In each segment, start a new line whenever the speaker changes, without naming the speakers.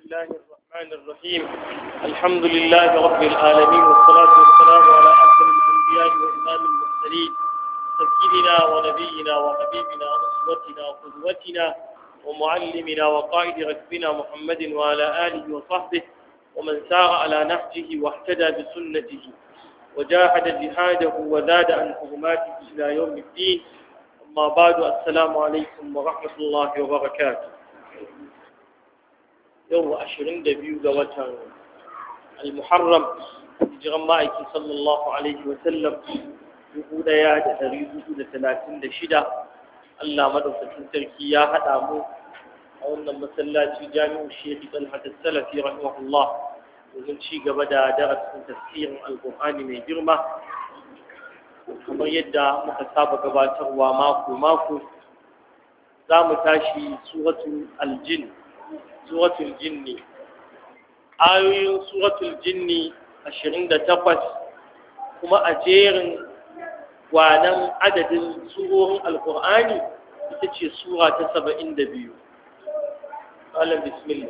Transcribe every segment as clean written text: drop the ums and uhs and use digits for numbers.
الله الرحمن الرحيم. الحمد لله رب العالمين، والصلاة والسلام على أفضل الأنبياء وإمام المرسلين سيدنا ونبينا وحبيبنا وأسوتنا وقدوتنا ومعلمنا وقائد ركبنا محمد وعلى آله وصحبه ومن سار على نهجه واهتدى بسنته وجاهد جهاده وزاد عن حرماته إلى يوم الدين. أما بعد، السلام عليكم ورحمة الله وبركاته. يوم 22 ga watan al-Muharram hijiran ma'aiki sallallahu alaihi wa sallam 1436. Allah madaukakin sarki ya hada mu a wannan masallaci Jami'u Sheikh Talhat Salafi rahimahullah domin ci gaba da darasin tafsirin Al-Qur'ani mai girma kamar yadda muka saba gabatarwa mako za mu tashi suratul jinni ayoyin suratul jinni 28 kuma a jerin gwanan adadin surorin alkur'ani ita ce sura ta 72. Alam bismillah.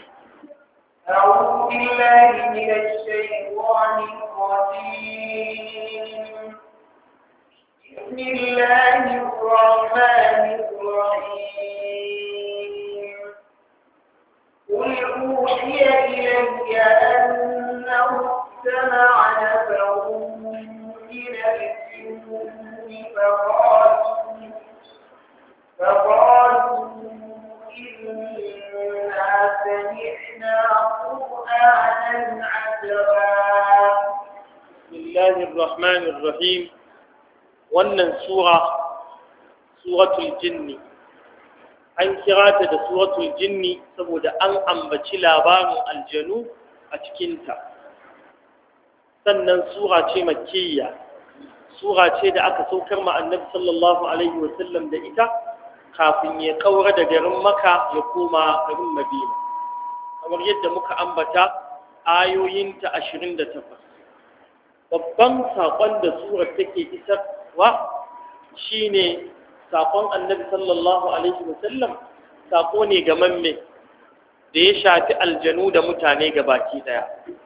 أعوذ بالله من الشيطان الرجيم. بسم الله الرحمن الرحيم. قل أوحي إلي أنه استمع نفر من الجن فقالوا إنا سمعنا قرآنا عجبا.
بسم الله الرحمن الرحيم. wannan suratul jinni an kira ta da suratul jinni saboda an ambaci labarin aljanu a cikinta. Sannan sura ce makkiyya, sura ce da aka saukar ma annabi sallallahu alaihi wasallam da ita kafin ya kaura da garin Makka ya koma garin Madina, kamar yadda muka ambata ayoyinta 28. Babban saƙon da surar take isarwa shine saƙon annabi sallallahu alaihi wasallam, saƙo ne ga mamme da ya shafi aljanu da mutane gabaki daya.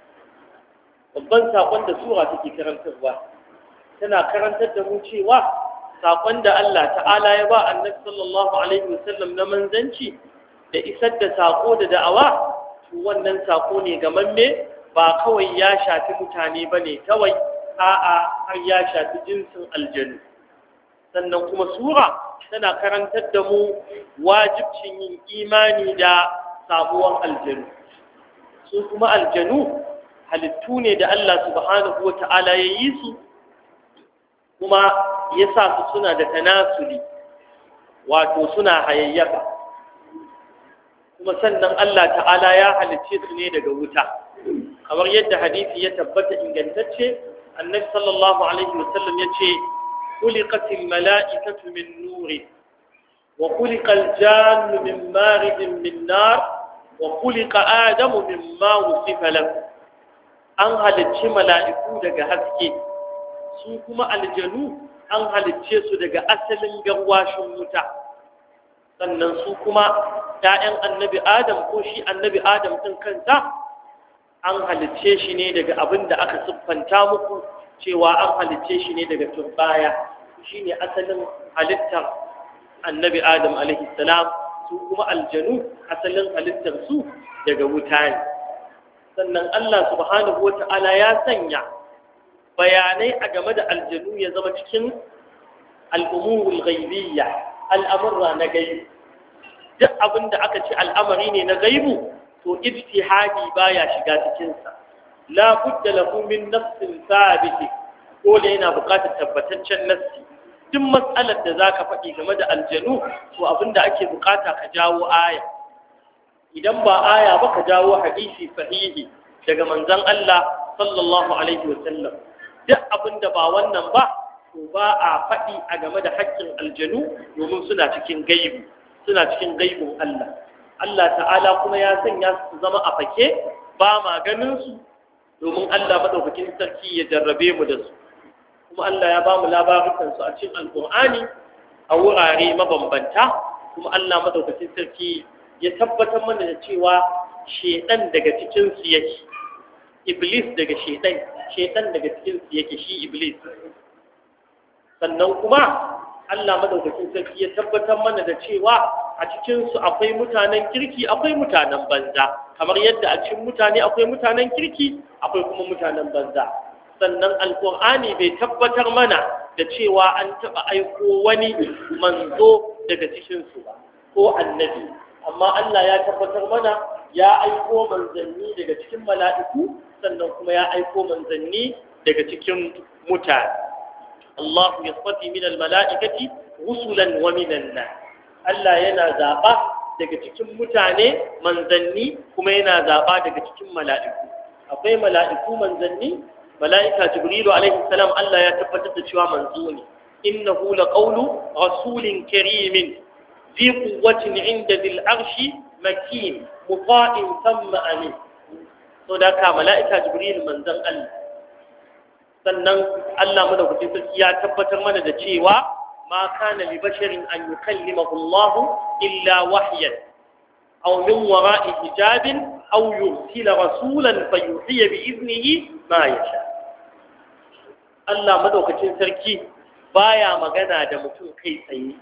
Babban saƙon da sura take karantarwa tana karantar da mu cewa saƙon da Allah ta'ala ya ba annabi sallallahu alaihi wasallam na manzanci da isar da saƙo da da'awa, to wannan saƙo ne ga mamme, ba kawai ya shafi mutane bane kawai, a'a har ya shafi jinsin aljanu. Sannan kuma sura tana karantar da mu wajibcin yin imani da sabuwan aljanu. Su kuma aljanu halittu ne da Allah subhanahu wa ta'ala ya yi su, kuma ya sa su suna da tanasuli, wato suna hayayyafa. Kuma sannan Allah ta'ala ya halicce su ne daga wuta, kamar yadda hadisi ya tabbata ingantacce. Annabi sallallahu alaihi wasallam ya ce خلقت الملائكة من نور وخلق الجان من مارد من نار وخلق آدم مما وصف له. an halicci mala'iku daga haske, su kuma aljanu an halicce su daga asalin garwashin wuta. Sannan su kuma ‘ya'yan annabi Adam ko shi annabi Adam ɗin kansa an halicce shi ne daga abin da aka siffanta muku cewa an halicce shi ne daga turbaya, shi ne asalin halittar annabi Adam alaihissalam. Su kuma aljanu asalin halittar su daga wuta ne. Sannan Allah subhanahu wa ta'ala ya sanya bayanai a game da aljanu ya zama cikin al'umurul ghaibiyya, al'amurra na gaibu. Duk abin da aka ce al'amari ne na gaibu, to ijtihadi baya shiga cikinsa. La budda lahu min nafsin thabit, dole yana buƙatar tabbataccen nassi. Duk matsalar da zaka faɗi game da aljanu, to abinda ake buƙata ka jawo aya. Idan ba aya ba, ka jawo hadisi sahihi daga manzon Allah sallallahu alaihi wasallam. Duk abinda ba wannan ba, to ba a faɗi a game da haƙƙin aljanu, domin suna cikin gaibu, suna cikin gaibun Allah. Allah ta'ala kuma ya sanya su zama a fake, ba ma ganin su, domin Allah madaukakin sarki ya jarrabe mu da su. Kuma Allah ya ba mu labarukan su a cikin Alƙur'ani a wurare mabambanta, kuma Allah madaukakin sarki ya tabbatar mana da cewa shedan daga cikin su yake iblis daga shedan daga cikin su yake shi iblis sannan kuma Allah madaukakin sarki ya tabbatar mana da cewa a cikin su akwai mutanen kirki akwai mutanen banza kamar yadda a cikin mutane akwai mutanen kirki akwai kuma mutanen banza sannan alqur'ani bai tabbatar mana da cewa an taba aiko wani manzo daga cikin su ba ko annabi amma Allah ya tabbatar mana ya aiko manzanni daga cikin mala'iku sannan kuma ya aiko manzanni daga cikin mutane Allah yasfati min almala'ikati rusulan wa minan nas Allah yana zaba daga cikin mutane manzanni kuma yana zaba daga cikin mala'iku akwai mala'iku manzanni mala'ika jibrilu alaihi salam Allah ya tabbatar da cewa manzo ne innahu laqawlu rasulin karimin ذي قوة عند ذي العرش مكين مطاع ثم أمين صدق ملائكة جبريل من ذن الله sannan Allah madaukakin sarki ya tabbatar mana da cewa ma kana li basharin an yukallimahu Allah illa wahyan aw min wara'i hijabin aw yursila rasulan fayuhiya bi iznihi ma yasha Allah madaukakin sarki baya magana da mutum kai tsaye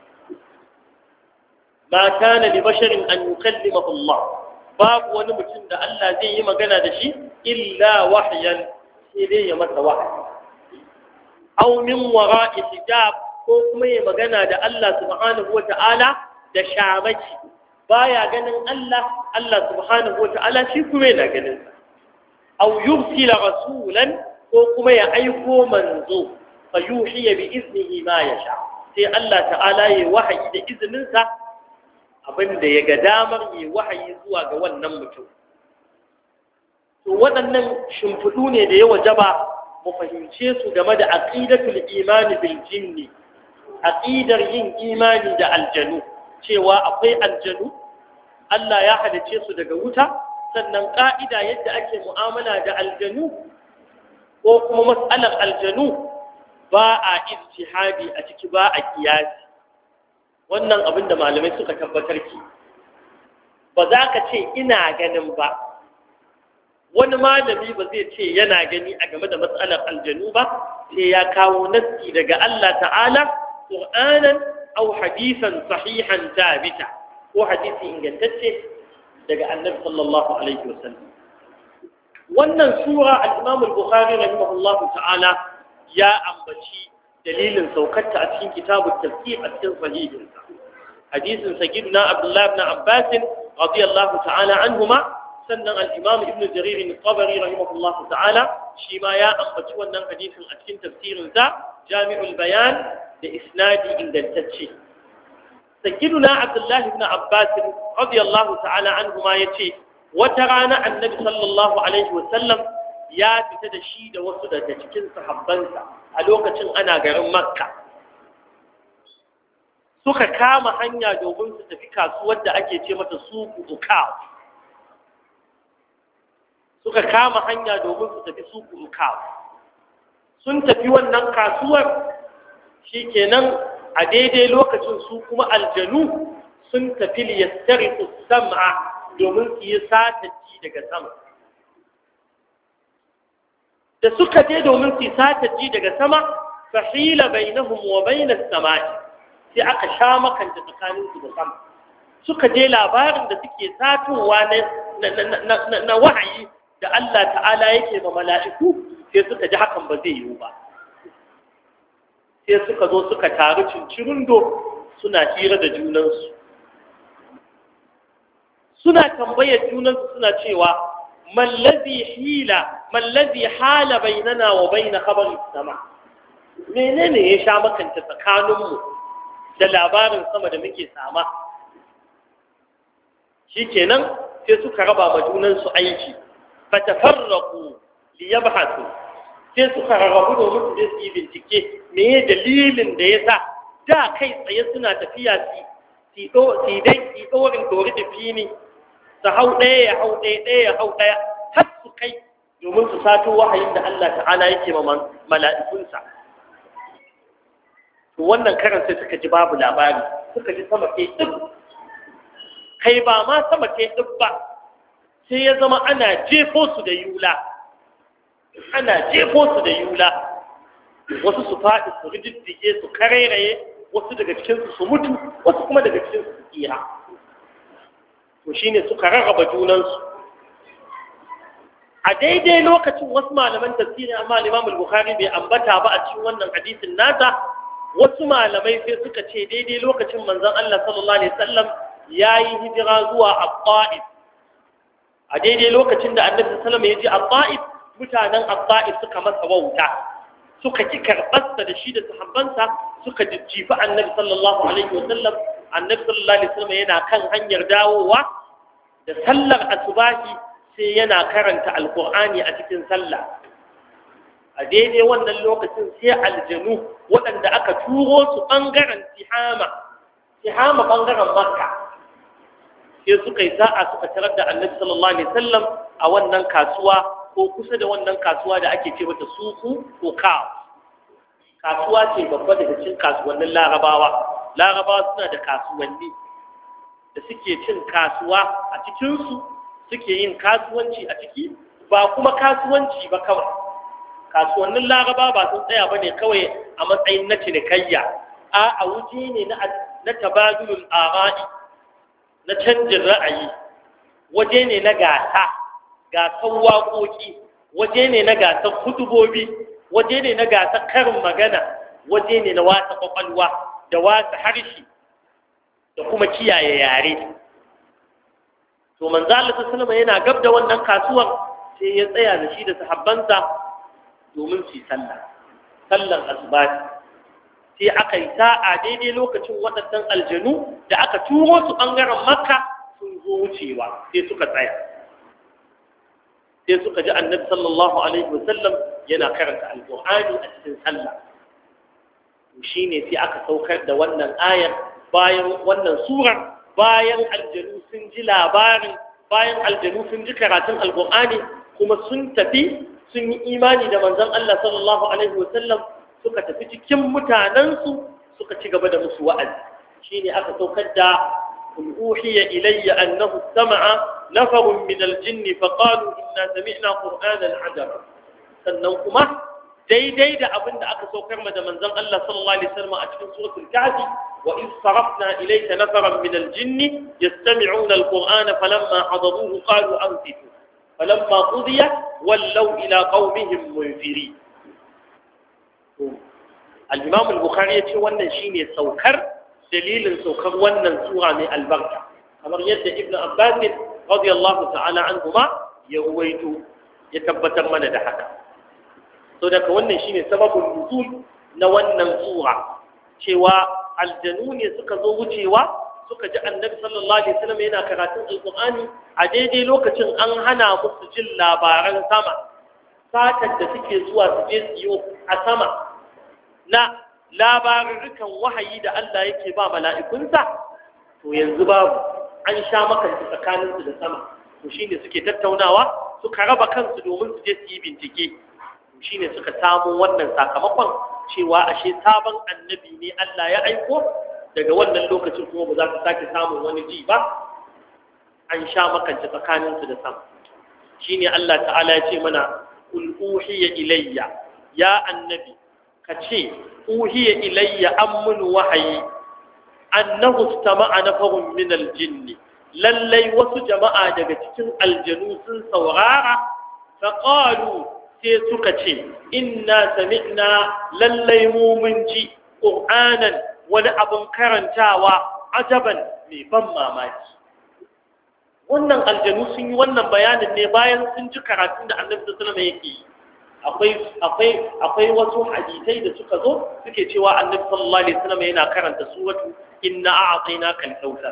ما كان لبشر أن يكلمه الله باب ونمتن الله زي ما قال دشي إلا وحيا إليه متى وحي أو من وراء حجاب كوكما ما قال الله سبحانه وتعالى دشامك بايا قال الله سبحانه وتعالى شكوين قال أو يرسل رسولا كوكما يعيكو منذ فيوحي بإذنه ما يشاء سي الله تعالى يوحي بإذنه abinda ya ga damar yi wahayi zuwa ga wannan mutum to waɗannan shimfiɗu ne da ya wajaba mu fahimce su game da aqidatul imani bil jinni aqidar yin imani da aljanu cewa akwai aljanu Allah ya halice su daga wuta sannan ka'ida yadda ake mu'amala da aljanu ko kuma mas'alar aljanu ba a ijtihadi a ciki ba a kiyasi wannan abin da malamai suka tabbatar ki ba za ka ce ina ganin ba wani malami ba zai ce yana gani a game da matsalar aljanu ba sai ya kawo nassi daga Allah ta'ala qur'anan aw hadisan sahihan thabita ko hadisi ingantacce daga annabi sallallahu alaihi wasallam wannan sura al-imam al-bukhari rahimahullahu ta'ala ya ambaci dalilin saukarta a cikin kitabut tafsir a cikin sahihinsa hadisin sayyidina abdullah ibn abbas radiyallahu ta'ala anhuma sannan al-imam ibn jarir al-tabari rahimahullahu ta'ala shi ma ya ambaci wannan hadisin a cikin tafsirinsa jami'ul bayan da isnadi ingantacce sayyidina abdullah ibn abbas radiyallahu ta'ala anhuma yace wata rana annabi sallallahu alaihi wasallam ya fita da shi da wasu daga cikin sahabbansa a lokacin ana garin makka suka kama hanya domin su tafi kasuwar da ake ce mata suku ukaw suka kama hanya domin su tafi suku ukaw sun tafi wannan kasuwar shikenan a daidai lokacin su kuma aljanu sun tafi liyastariqu sam'a domin su yi sataci daga sama da suka je domin su sataci daga sama fahila bainahum wa bainas samai sai aka sha makanta tsakanin su da sama suka je labarin da suke satowa na wahayi da Allah ta'ala yake ma mala'iku sai suka ji hakan ba zai yiwu ba sai suka zo suka taru cincirundo suna hira da junansu suna tambayar junansu suna cewa ما الذي حال بيننا وبين خبر السماء menene ya sha makanta tsakaninmu da labarin sama da muke sama shikenan sai suka raba ma junansu aiki fatafarraqu liyabhathu sai suka rarrabu domin su je su yi bincike me dalilin da yasa da kai tsaye suna tafiya su ɗorin dori da fini su hau ɗaya ya hau ɗaya ya hau ɗaya har su kai domin su sato wahayin da Allah ta'ala yake ma mala'ikunsa to wannan karan sai suka ji babu labari suka ji sama ke duk kai ba ma sama ke duk ba sai ya zama ana jefo su da yula wasu su faɗi su rididdige su karairaye wasu daga cikinsu su mutu wasu kuma daga cikinsu su tsira to shine suka rarraba junansu a daidai lokacin wasu malaman tafsiri amma Imam al-Bukhari bai ambata ba a cikin wannan hadisin nasa wasu malamai sai suka ce daidai lokacin manzon Allah sallallahu alaihi wasallam yayi hijira zuwa At-Ta'if a daidai lokacin da Annabi sallallahu alaihi wasallam ya ji At-Ta'if mutanen At-Ta'if suka masa wauta suka ki karɓarsa da shi da sahabbansa suka jijjifi Annabi sallallahu alaihi wasallam Annabi sallallahu alaihi wasallam yana kan hanyar dawowa da sallar asubahi sai yana karanta alqur'ani a cikin sallah a daidai wannan lokacin sai aljanu waɗanda aka turo su ɓangaren tihama ɓangaren makka sai suka yi sa'a suka tarar da annabi sallallahu alaihi wasallam a wannan kasuwa ko kusa da wannan kasuwa da ake ce mata suku ko kawo kasuwa ce babba daga cikin kasuwannin larabawa suna da kasuwanni da suke cin kasuwa a cikinsu suke yin kasuwanci a ciki ba kuma kasuwanci ba kawai kasuwannin laraba ba sun tsaya ba ne kawai a matsayin na cinikayya a wuce ne na tabadulul ara'i na canjin ra'ayi waje ne na gasar waƙoƙi waje ne na gasar hutubobi waje ne na gasar karin magana waje ne na wasa ƙwaƙwalwa da wasa harshe da kuma kiyaye yare to manzo Allah sallallahu alaihi yana gab da wannan kasuwar sai ya tsaya da shi da sahabbansa domin su yi sallar asuba sai aka yi sa'a daidai lokacin waɗannan aljanu da aka turo su ɓangaren makka sun zo wucewa sai suka tsaya sai suka ji annabi sallallahu alaihi wasallam yana karanta alqur'ani a cikin sallah to shine sai aka saukar da wannan ayar bayan wannan surar bayan aljanu sun ji labarin bayan aljanu sun ji karatun alqur'ani kuma sun tafi sun yi imani da manzon Allah sallallahu alaihi wasallam suka tafi cikin mutanensu suka ci gaba da musu wa'azi shine aka saukar da qul uhiya ilayya annahu sama'a nafarun min al-jinni faqalu inna sami'na qur'anan ajaba sannan kuma daidai da abin da aka saukar da manzon Allah sallallahu alaihi wasallam a cikin suratul kahfi wa in sarafna ilayka nafaran min al-jinni yastami'una al-qur'ana falamma hadaruhu qalu ansitu falamma qudiya wallaw ila qaumihim munzirin al-imam al-bukhari yace wannan shine dalilin saukar wannan sura mai albarka kamar yadda ibnu abbas radiyallahu ta'ala anhuma ya ruwaito ya tabbatar mana da haka so daga wannan shine sababin nuzul na wannan sura cewa aljanu ne suka zo wucewa suka ji annabi sallallahu alaihi wasallam yana karatun alqur'ani a daidai lokacin an hana musu jin labaran sama satar da suke zuwa su je siyo a sama na labarurrukan wahayi da Allah yake ba mala'ikunsa to yanzu babu an sha makanta tsakaninsu da sama to shine suke tattaunawa suka raba kansu domin su je su yi bincike to shine suka samu wannan sakamakon cewa ashe sabon annabi ne Allah ya aiko daga wannan lokacin kuma ba za su sake samun wani ji ba an sha makanta tsakaninsu da sama shine Allah ta'ala ya ce mana kul uhiya ilayya ya annabi kace uhiya ilayya ammun wahayi annahu istama'a nafarun min aljinn lallai wasu jama'a daga cikin aljanu sun saurara faqalu sai suka ce inna sami'na lallai mu mun ji qur'anan wani abun karantawa ajaban mai ban mamaki wannan aljanu sun yi wannan bayanin ne bayan sun ji karatun da annabi sallallahu alaihi wasallam yake yi akwai wasu hadisai da suka zo suke cewa annabi sallallahu alaihi wasallam yana karanta suratu inna a'tainaka al-kautsar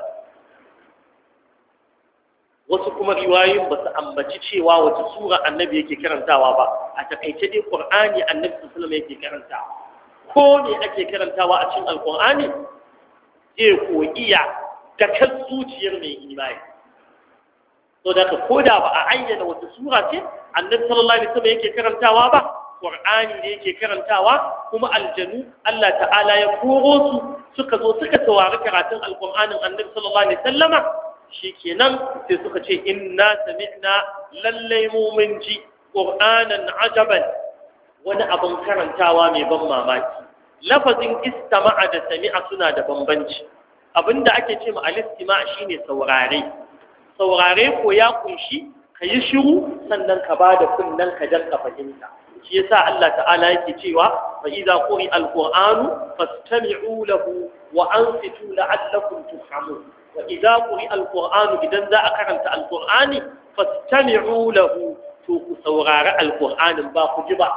wasu kuma riwayoyin ba su ambaci cewa wata sura annabi yake karantawa ba a takaice dai qur'ani annabi sallallahu alaihi wasallam yake karantawa ko ne ake karantawa a cikin alqur'ani zai koyiya da kan zuciyar mai imani to daga koda ba a ayyana wata sura ce annabi sallallahu alaihi wasallam yake karantawa ba qur'ani ne yake karantawa kuma aljanu Allah ta'ala ya koro su suka zo suka saurari karatun alqur'anin annabi sallallahu alaihi wasallama shikenan sai suka ce inna sami'na lallai mu mun ji qur'anan ajaban wani abin karantawa mai ban mamaki lafazin istama'a da sami'a suna da bambanci abinda ake ce ma al-istima' shine saurare ko ya kunshi kayi shiru sannan ka bada kunnan ka dan ka fahimta shi yasa Allah ta'ala yake cewa fa idza quri'a al-qur'anu fastami'u lahu wa ansitu la'allakum tufhamun wa idza quri'a al-qur'anu idan za a karanta al-qur'ani fastami'u lahu to ku saurari al-qur'anin ba ku ji ba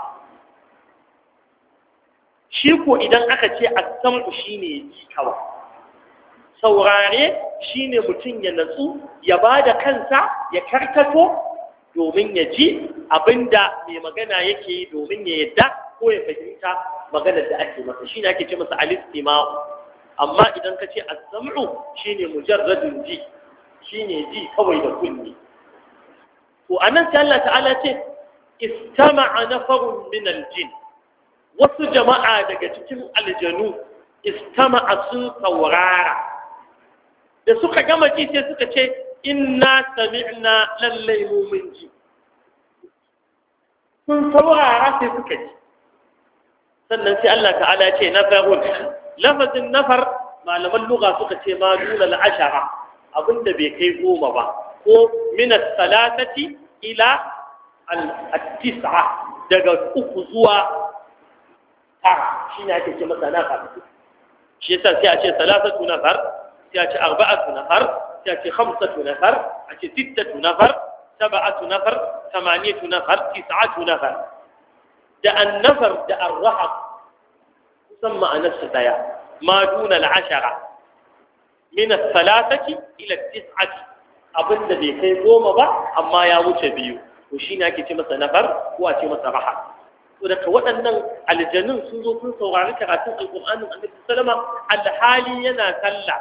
shi ko idan aka ce as-sam'u shine ji kawai saurare shine mutum ya natsu ya bada kansa ya karkato domin ya ji abinda mai magana yake yi domin ya yadda ko ya fahimta maganar da ake masa shine ake ce masa al-istima'u amma idan ka ce as-sam'u shine mujarradun ji shine ji kawai da kunni to anan sai Allah ta'ala ce istama'a nafarun min al-jinn wasu jama'a daga cikin aljanu istama'a sun saurara da suka gama ji sai suka ce inna sami'na lallai mu mun ji sun saurara sai suka ji sannan sai Allah ta'ala ce nafarun lafazin nafar malaman lugha suka ce ma duna al-ashara abinda bai kai 10 ba ko min as-salatati ila al-tis'a daga 3 zuwa 9 shine ake ce masa nafar shi yasa sai a ce salatatu nafar sai a ce arba'atu nafar sai a ce khamsatu nafar a ce sittatu nafar sab'atu nafar thamaniyatu nafar tis'atu nafar da an-nafar da ar-rahab kusan ma'anarsa daya ma duna al-ashara min ath-thalathati ila at-tis'ati abinda bai kai 10 ba amma ya wuce 2 to shine ake ce masa nafar ko a ce masa rahab to daga waɗannan aljanun sun zo sun saurari karatun alqur'anin annabi sallama alhali yana sallah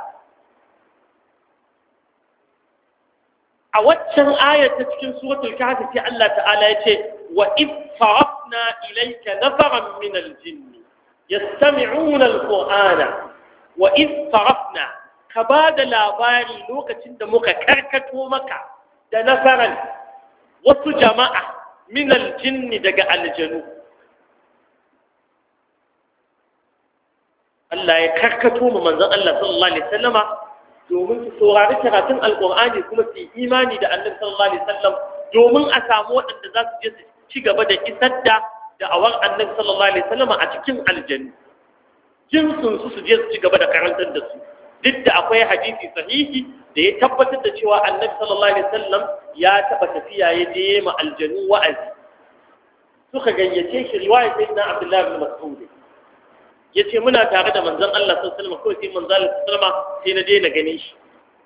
a waccan ayar ta cikin suratul kahf sai Allah ta'ala ya ce wa id farafna ilayka nafaran min al-jinn yastami'una al-qur'ana wa id farafna ka bada labari lokacin da muka karkato maka da nafaran wasu jama'a min al-jinn daga aljanu Allah ya karkato mu manzon Allah sallallahu alaihi wasallama domin su saurari karatun alqur'ani kuma su yi imani da annabi sallallahu alaihi wasallam domin a samu waɗanda za su je su ci gaba da isar da da'awar annabi sallallahu alaihi wasallama a cikin aljanna jinsun su je su ci gaba da karantar da su duk da akwai hadisi sahihi da ya tabbatar da cewa annabi sallallahu alaihi wasallam ya taba tafiya ya je ma aljanu wa'azi suka gayyace shi riwaya sayyidina Abdullah ibn Mas'ud yace muna tare da manzon Allah sallallahu alaihi wasallam kawai sai manzon Allah sallallahu alaihi wasallam sai na daina ganin shi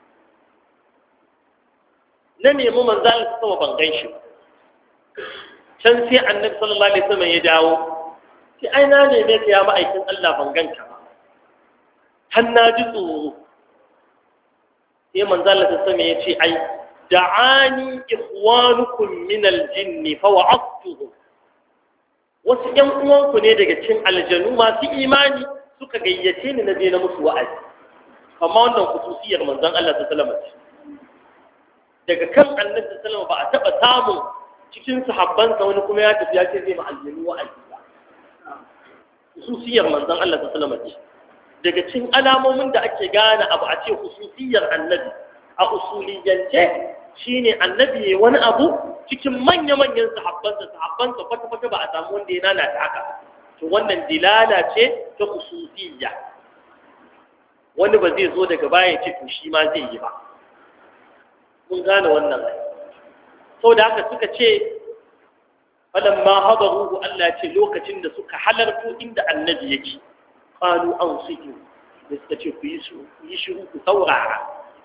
na nemi manzon Allah sallallahu ban gan shi can sai annabi sallallahu alaihi wasallam ya dawo sai ai na neme ka ya ma'aikin Allah ban ganka ba har na ji tsoro sai manzon Allah sallallahu alaihi wasallam ya ce ai da'ani ikhwanukum min al-jinn fa wa'adtuhum wasu ƴan uwanku ne daga cikin aljanu masu imani suka gayyace ni na je na musu wa'azi amma wannan khususiyar manzon Allah sallallahu alaihi wasallam daga kan annabi sallallahu alaihi wasallam ba a taba samun cikin sahabbansa wani kuma ya tafi ya ce zai ma aljanu wa'azi ba khususiyar manzon Allah sallallahu alaihi wasallam daga cikin alamomin da ake gane abu a ce khususiyar annabi a usuliyance shine annabi yayi wani abu cikin manya-manyan sahabbansa kwata-kwata ba a samu wanda ya lalata haka to wannan dilala ce ta khususiyya wani ba zai zo daga baya ce to shi ma zai yi ba mun gane wannan ai saboda haka suka ce falamma hadaruhu Allah ce lokacin da suka halarto inda annabi yake qalu ansitu da suka ce ku yi shiru ku saurara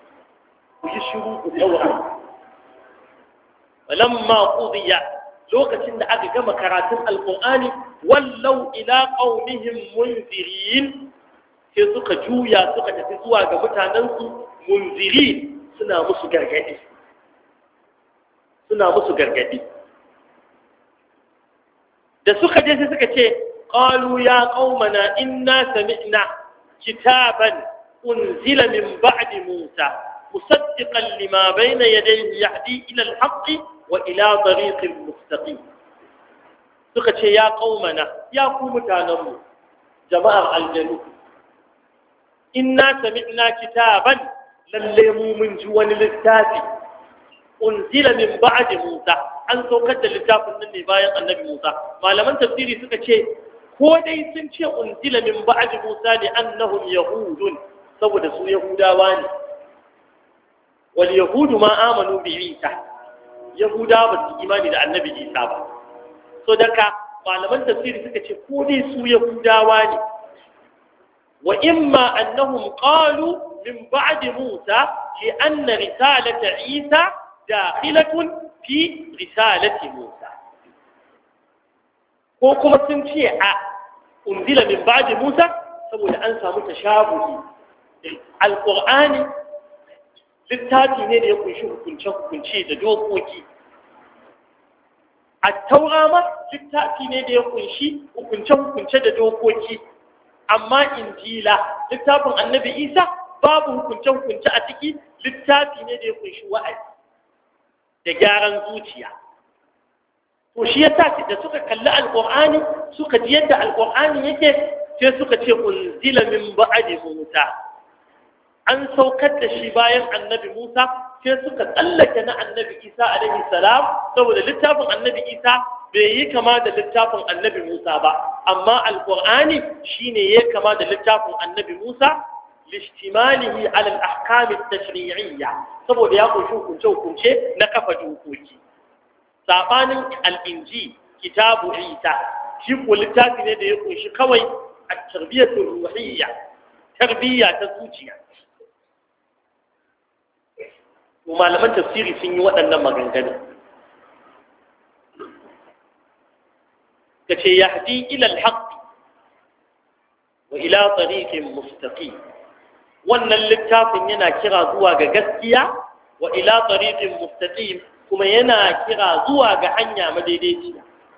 falamma qudiya lokacin da aka gama karatun alqur'ani wallau ila qaumihim munzirin sai suka juya suka tafi zuwa ga mutanensu munzirin suna musu gargadi da suka je sai suka ce qalu ya qaumana inna sami'na kitaban unzila min ba'di musa musaddiqan lima bayna yadayhi yahdi ila al-haqq wa ila tariqil mustaqim suka ce ya qaumana ya ku mutanenmu jama'ar aljanu inna sami'na kitaban lalle mu mun ji wani littafi unzila min ba'di Musa an saukar da littafin nan ne bayan annabi Musa malaman tafsiri suka ce ko dai sun ce unzila min ba'di Musa ne annahum yahudun saboda su yahudawa ne wal yahudu ma amanu bi Isa yahudawa ba su imani da annabi Isa ba so daga malaman tafsiri suka ce ko dai su yahudawa ne wa imma annahum qalu min ba'di Musa li anna risalata Isa dakhilatun fi risalati Musa ko kuma sun ce a unzila min ba'di Musa saboda an samu tashabuhi alqur'ani littafi ne da ya kunshi hukunce da dokoki at-taura ma littafi ne da ya kunshi hukunce da dokoki amma injila littafin annabi Isa babu hukunce a ciki littafi ne da ya kunshi wa'azi da gyaran zuciya to shi yasa da suka kalli alqur'ani suka ji yadda alqur'ani yake sai suka ce unzila min ba'di Musa an saukar da shi bayan annabi Musa sai suka tsallake na annabi Isa alaihi salam saboda littafin annabi Isa bai yi kama da littafin annabi Musa ba amma alqur'ani shine ya kama da littafin annabi Musa lishtimalihi ala al-ahkam at-tashri'iyya saboda ya kunshi hukunce na kafa dokoki sabanin al-injil kitabu Isa shi ko littafi ne da ya kunshi kawai at-tarbiyatu ruhiyya tarbiyya ta zuciya malaman tafsiri sun yi waɗannan maganganu kace yahdi ila al-haqq wa ila tariqin mustaqim wannan littafin yana kira zuwa ga gaskiya wa ila tariqin mustaqim kuma yana kira zuwa ga hanya madaidaiciya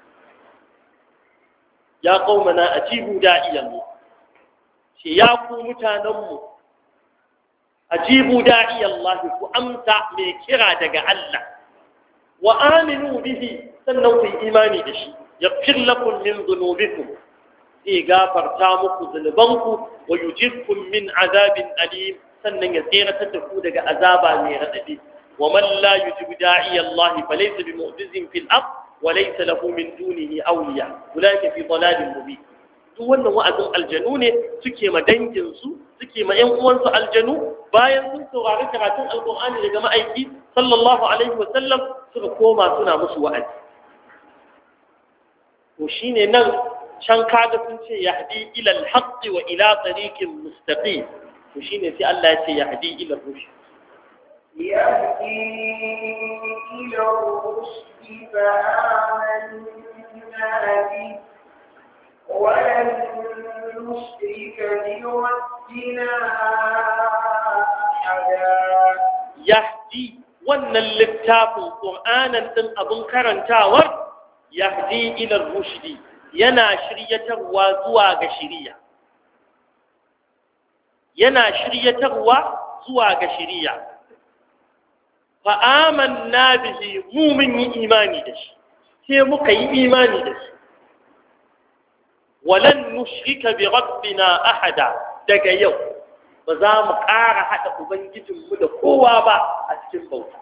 ya qaumana ajibu da'iyan shi ya ku mutanenmu ajibu da'iyallahi ku amsa mai kira daga Allah wa aminu bihi sannan ku imani da shi yaghfir lakum min dhunubikum zai gafarta muku zunubanku wa yujirkum min azabin alim sannan ya tseratar da ku daga azaba mai radadi wa man la yujibu da'iyallahi falaysa bimu'jizin fil ard wa laysa lahu min dunihi awliya ulaika fi dhalalin mubin duk wannan wa'azin aljanu ne suke ma danginsu suke ma ƴan uwansu aljanu bayan sun saurari karatun alqur'ani daga ma'aiki sallallahu alaihi wasallam suka koma suna musu wa'azi to shine nan can kaga sun ce yahdi ila alhaq wa ila tariqin mustaqim to shine sai Allah ya ce yahdi ila rushd
yahdi ila rushd fa amanna bihi ولن نشرك بربنا أحدا
يهدي wannan littafin Qur'anin din abun karantawar yahdi ila rushdi yana shiryatarwa zuwa ga shiriya fa amanna bihi mu mun yi imani da shi sai muka yi imani da shi walan nushrika bi rabbina ahada daga yau ba za mu ƙara haɗa ubangijinmu da kowa ba a cikin bauta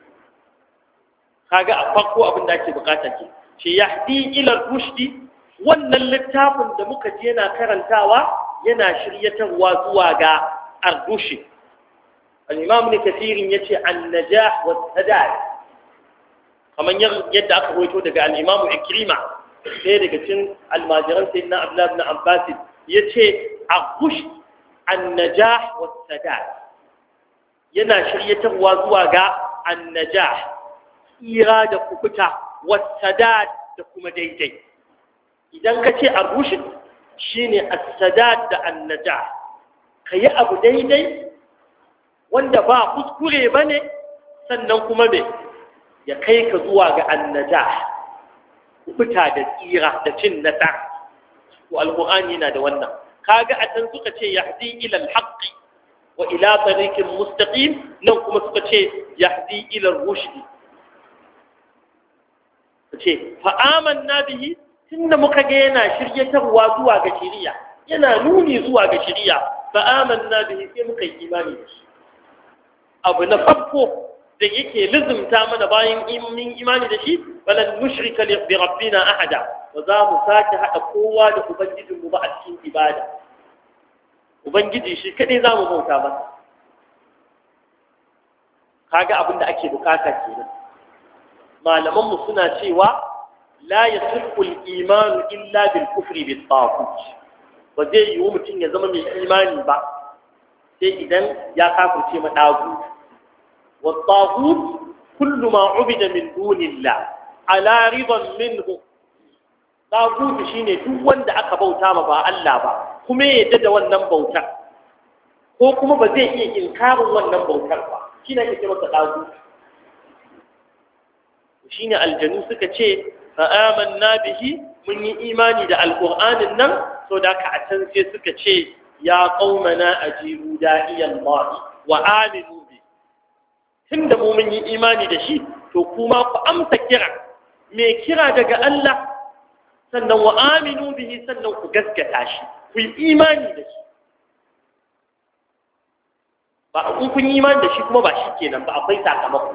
kaga a farko abin da ake bukata ke ce yahdi ila rushdi wannan littafin da muka je yana karantawa yana shiryatarwa zuwa ga ar-rushd al-imam ibn kathir yace an-najah wa sadad kaman yadda aka rawaito daga al-imam ikrima sai daga cikin almajiran sayyidina Abdullah ibn Abbas yace ar-rushd an-najah wa sadad yana shiryatarwa zuwa ga an-najah tsira da kukuta wa sadad da kuma daidai idan ka ce ar-rushd shine as-sadad da an-najah kai abu daidai wanda ba kuskure bane sannan kuma me ya kai ka zuwa ga an-najah kukuta da tsira da cin nasara to alqur'ani yana da wannan kaga a can suka ce yahdi ila al-haqqi wa ila tariqin mustaqim nan kuma suka ce yahdi ila ar-rushd ce fa amanna bihi tunda muka ga yana shiryatarwa zuwa ga shari'a yana nuni zuwa ga shari'a fa amanna bihi sai muka yi imani da shi abu na farko da yake lizumta mana bayan min imani da shi balan nushrika bi rabbina ahada wa za mu sake hada kowa da ubangijinmu ba a cikin ibada ubangiji shi kadai za mu bauta masa kaga abin da ake bukata kenan malaman mu suna cewa la yasihhu al-iman illa bil kufri bit taghut ba zai yi mutum ya zama mai imani ba sai idan ya kafirce ma dagu wa taghut kullu ma ubida min dunillah ala ridan minhu taghut shine duk wanda aka bauta ma ba Allah ba kuma ya yadda da wannan bautar ko kuma ba zai iya inkarin wannan bautar ba shine ake masa taghut shine aljanu suka ce fa amanna bihi mun yi imani da alqur'anin nan so da ka a can sai suka ce ya qaumana ajibu da'iyan Allah wa aminu bi tunda mu mun yi imani da shi to kuma ku amsa kira me kira daga Allah sannan wa aminu bihi sannan ku gaskata shi ku yi imani da shi ba kun yi imani da shi kuma ba shi kenan ba akwai sakamako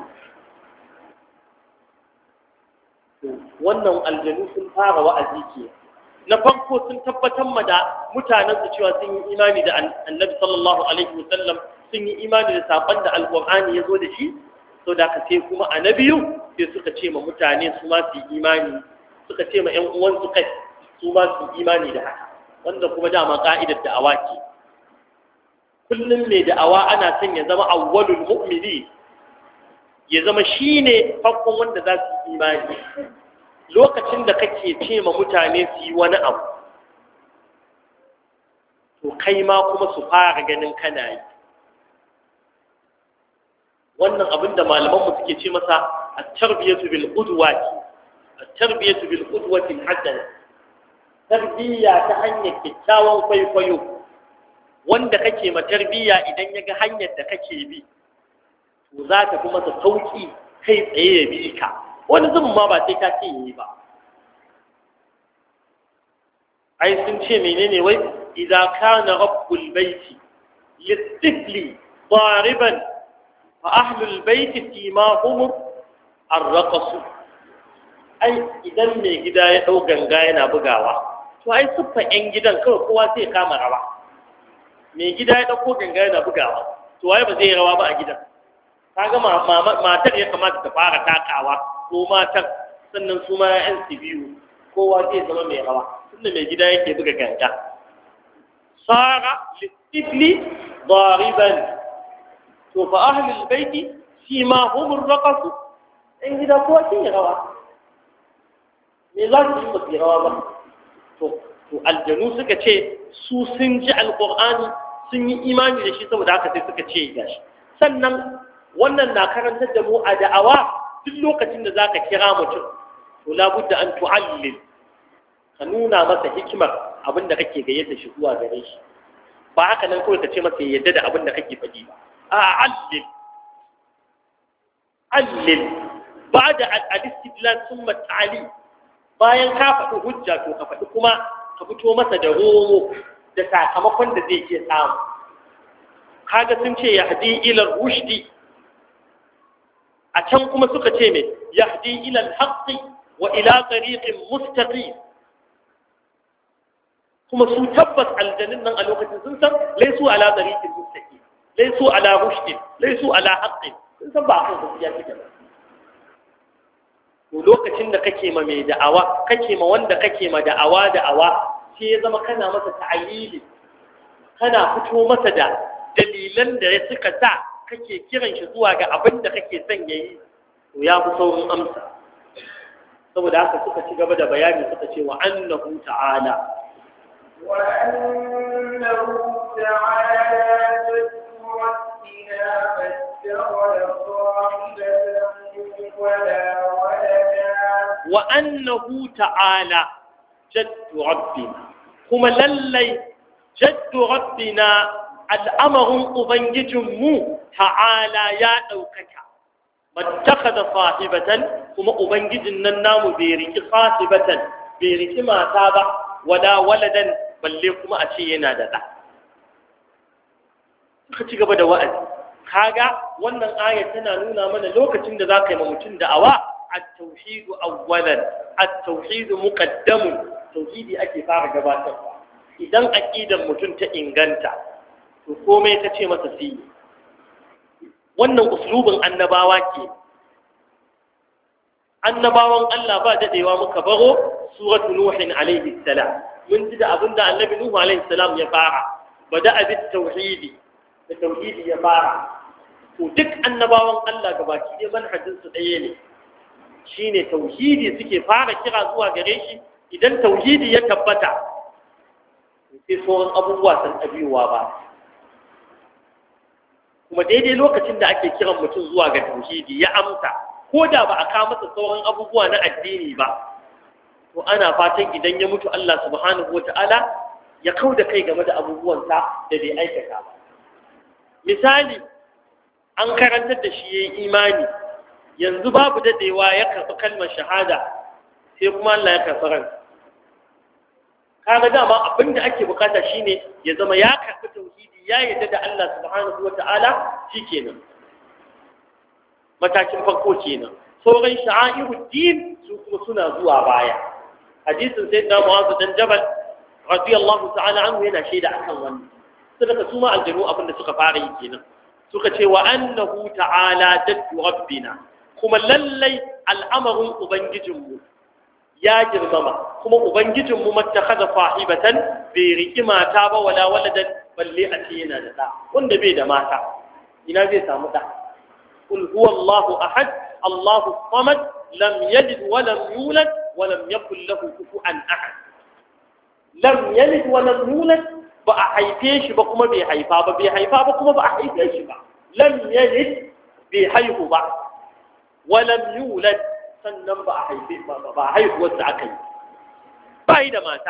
wannan aljanu sun fara wa'azi ke na farko sun tabbatar ma da mutanen su cewa sun yi imani da annabi sallallahu alaihi wasallam sun yi imani da sakon da alqur'ani ya zo da shi so da ka sai kuma a na biyu sai suka ce ma mutane su ma su yi imani suka ce ma ƴan uwan su kai su ma su yi imani da haka wanda kuma dama ka'idar da'awa ce kullum mai da'awa ana son ya zama awwalul mu'mini ya zama shine farkon wanda za su yi imani lokacin da kake ce ma mutane su yi wani abu to kai ma kuma su fara ganin kana yi wannan abin da malamanmu suke ce masa at-tarbiyatu bil qudwati at-tarbiyatu bil qudwati hasana tarbiyya ta hanyar kyakkyawan kwaikwayo wanda kake ma tarbiyya idan ya ga hanyar da kake bi to za ta kuma ta sauki kai tsaye ya bi ka wani zubin ma ba sai ka ce yi ba ai sun ce menene wai idza kana rabbul baiti listifli dariban fa ahlul baiti timahum arraqas ai idan mai gida ya dau ganga yana bugawa to ai suffa yan gidan kawai kowa sai ya kama rawa mai gida ya dauko ganga yana bugawa to ai ba zai rawa ba a gidan kaga matar ya kamata ta fara takawa ko matan sannan su ma ƴan su biyu kowa zai zama mai rawa tunda mai gida yake buga ganga sara listifli dariban to fa ahlul baiti sima hum ar-raqas in gida kowa sai rawa me za su yi ba rawa ba to aljanu suka ce su sun ji alqur'ani sun yi imani da shi saboda haka sai suka ce gashi sannan wannan na karantar da mu a da'awa duk lokacin da zaka kira mutum to labudda an tu'allil ka nuna masa hikimar abinda kake gayyata shi zuwa gare shi ba haka nan kawai ka ce masa yadda da abinda kake faɗi ba a allil ba'da al-istidlal thumma ta'ali bayan ka faɗi hujja to ka faɗi kuma ka fito masa da romo da sakamakon da zai iya samu kaga sun ce yahdi ila rushdi a can kuma suka ce me yahdi ila al-haqqi wa ila tariqin mustaqim kuma su tabbas aljannin nan a lokacin sun san laisu ala tariqin mustaqim laisu ala rushdin laisu ala haqqin sun san ba kan gaskiya kike ba to lokacin da kake ma mai da'awa kake ma wanda kake ma da'awa sai ya zama kana masa ta'ayili kana fito masa da dalilan da ya suka sa kake kiran shi zuwa ga abin da kake son yayi to ya fi saurin amsa saboda haka suka ci gaba da bayani suka ce wa annahu ta'ala
wa annahu ta'ala ربنا فاتخذ صاحبة ولا ولدا
وأنه تعالى جد ربنا كما للي جد ربنا al'amarin ubangijinmu ta'ala ya ɗaukaka mattakhadha sahibatan kuma ubangijin nan namu bai riki sahibatan bai riki mata ba wala waladan balle kuma a ce yana da ɗa suka ci gaba da wa'azi kaga wannan aya tana nuna mana lokacin da zaka yi ma mutum da'awa at-tauhid awwalan at-tauhid muqaddamun tauhidi ake fara gabatarwa idan aqidan mutum ta inganta to komai ta ce masa fi wannan uslubin annabawa ke annabawan Allah ba dadewa muka baro suratu nuhin alaihi salam mun ji da abinda annabi nuhu alaihi salam ya fara bada abin tauhidi da tauhidi ya fara to duk annabawan Allah gabaki ɗaya manhajin su ɗaya ne shine tauhidi suke fara kira zuwa gare shi idan tauhidi ya tabbata sai sauran abubuwa sun ɗabiwa ba kuma daidai lokacin da ake kiran mutum zuwa ga tauhidi ya amsa ko da ba a kawo masa sauran abubuwa na addini ba to ana fatan idan ya mutu Allah subhanahu wata'ala ya kauda kai game da abubuwansa da bai aikata ba misali an karantar da shi yayin imani yanzu babu dadewa ya karɓi kalmar shahada sai kuma Allah ya karɓi ransa kaga dama abinda ake bukata shine ya zama ya karɓi tauhidi ya yarda da Allah subhanahu wata'ala shikenan matakin farko kenan sauran sha'airud din su kuma suna zuwa baya hadisin sayyidina Mu'adh dan Jabal radiyallahu ta'ala anhu yana shaida akan wannan saboda su ma aljanu abinda suka fara yi kenan suka ce wa annahu ta'ala jaddu rabbina kuma lallai al'amarin ubangijinmu ya girmama kuma ubangijinmu mattakhadha sahibatan bai riki mata ba wala waladan balle a ce yana da da wanda bai da mata ina zai samu da qul huwallahu ahad Allahu samad lam yalid wa lam yulad wa lam yakul lahu kufuwan ahad lam yalid wa lam yulad ba a haife shi ba kuma bai haifa ba bai haifa ba kuma ba a haife shi ba lam yalid bai haihu ba wa lam yulad sannan ba a haife ba haihuwar da aka yi ba yi da mata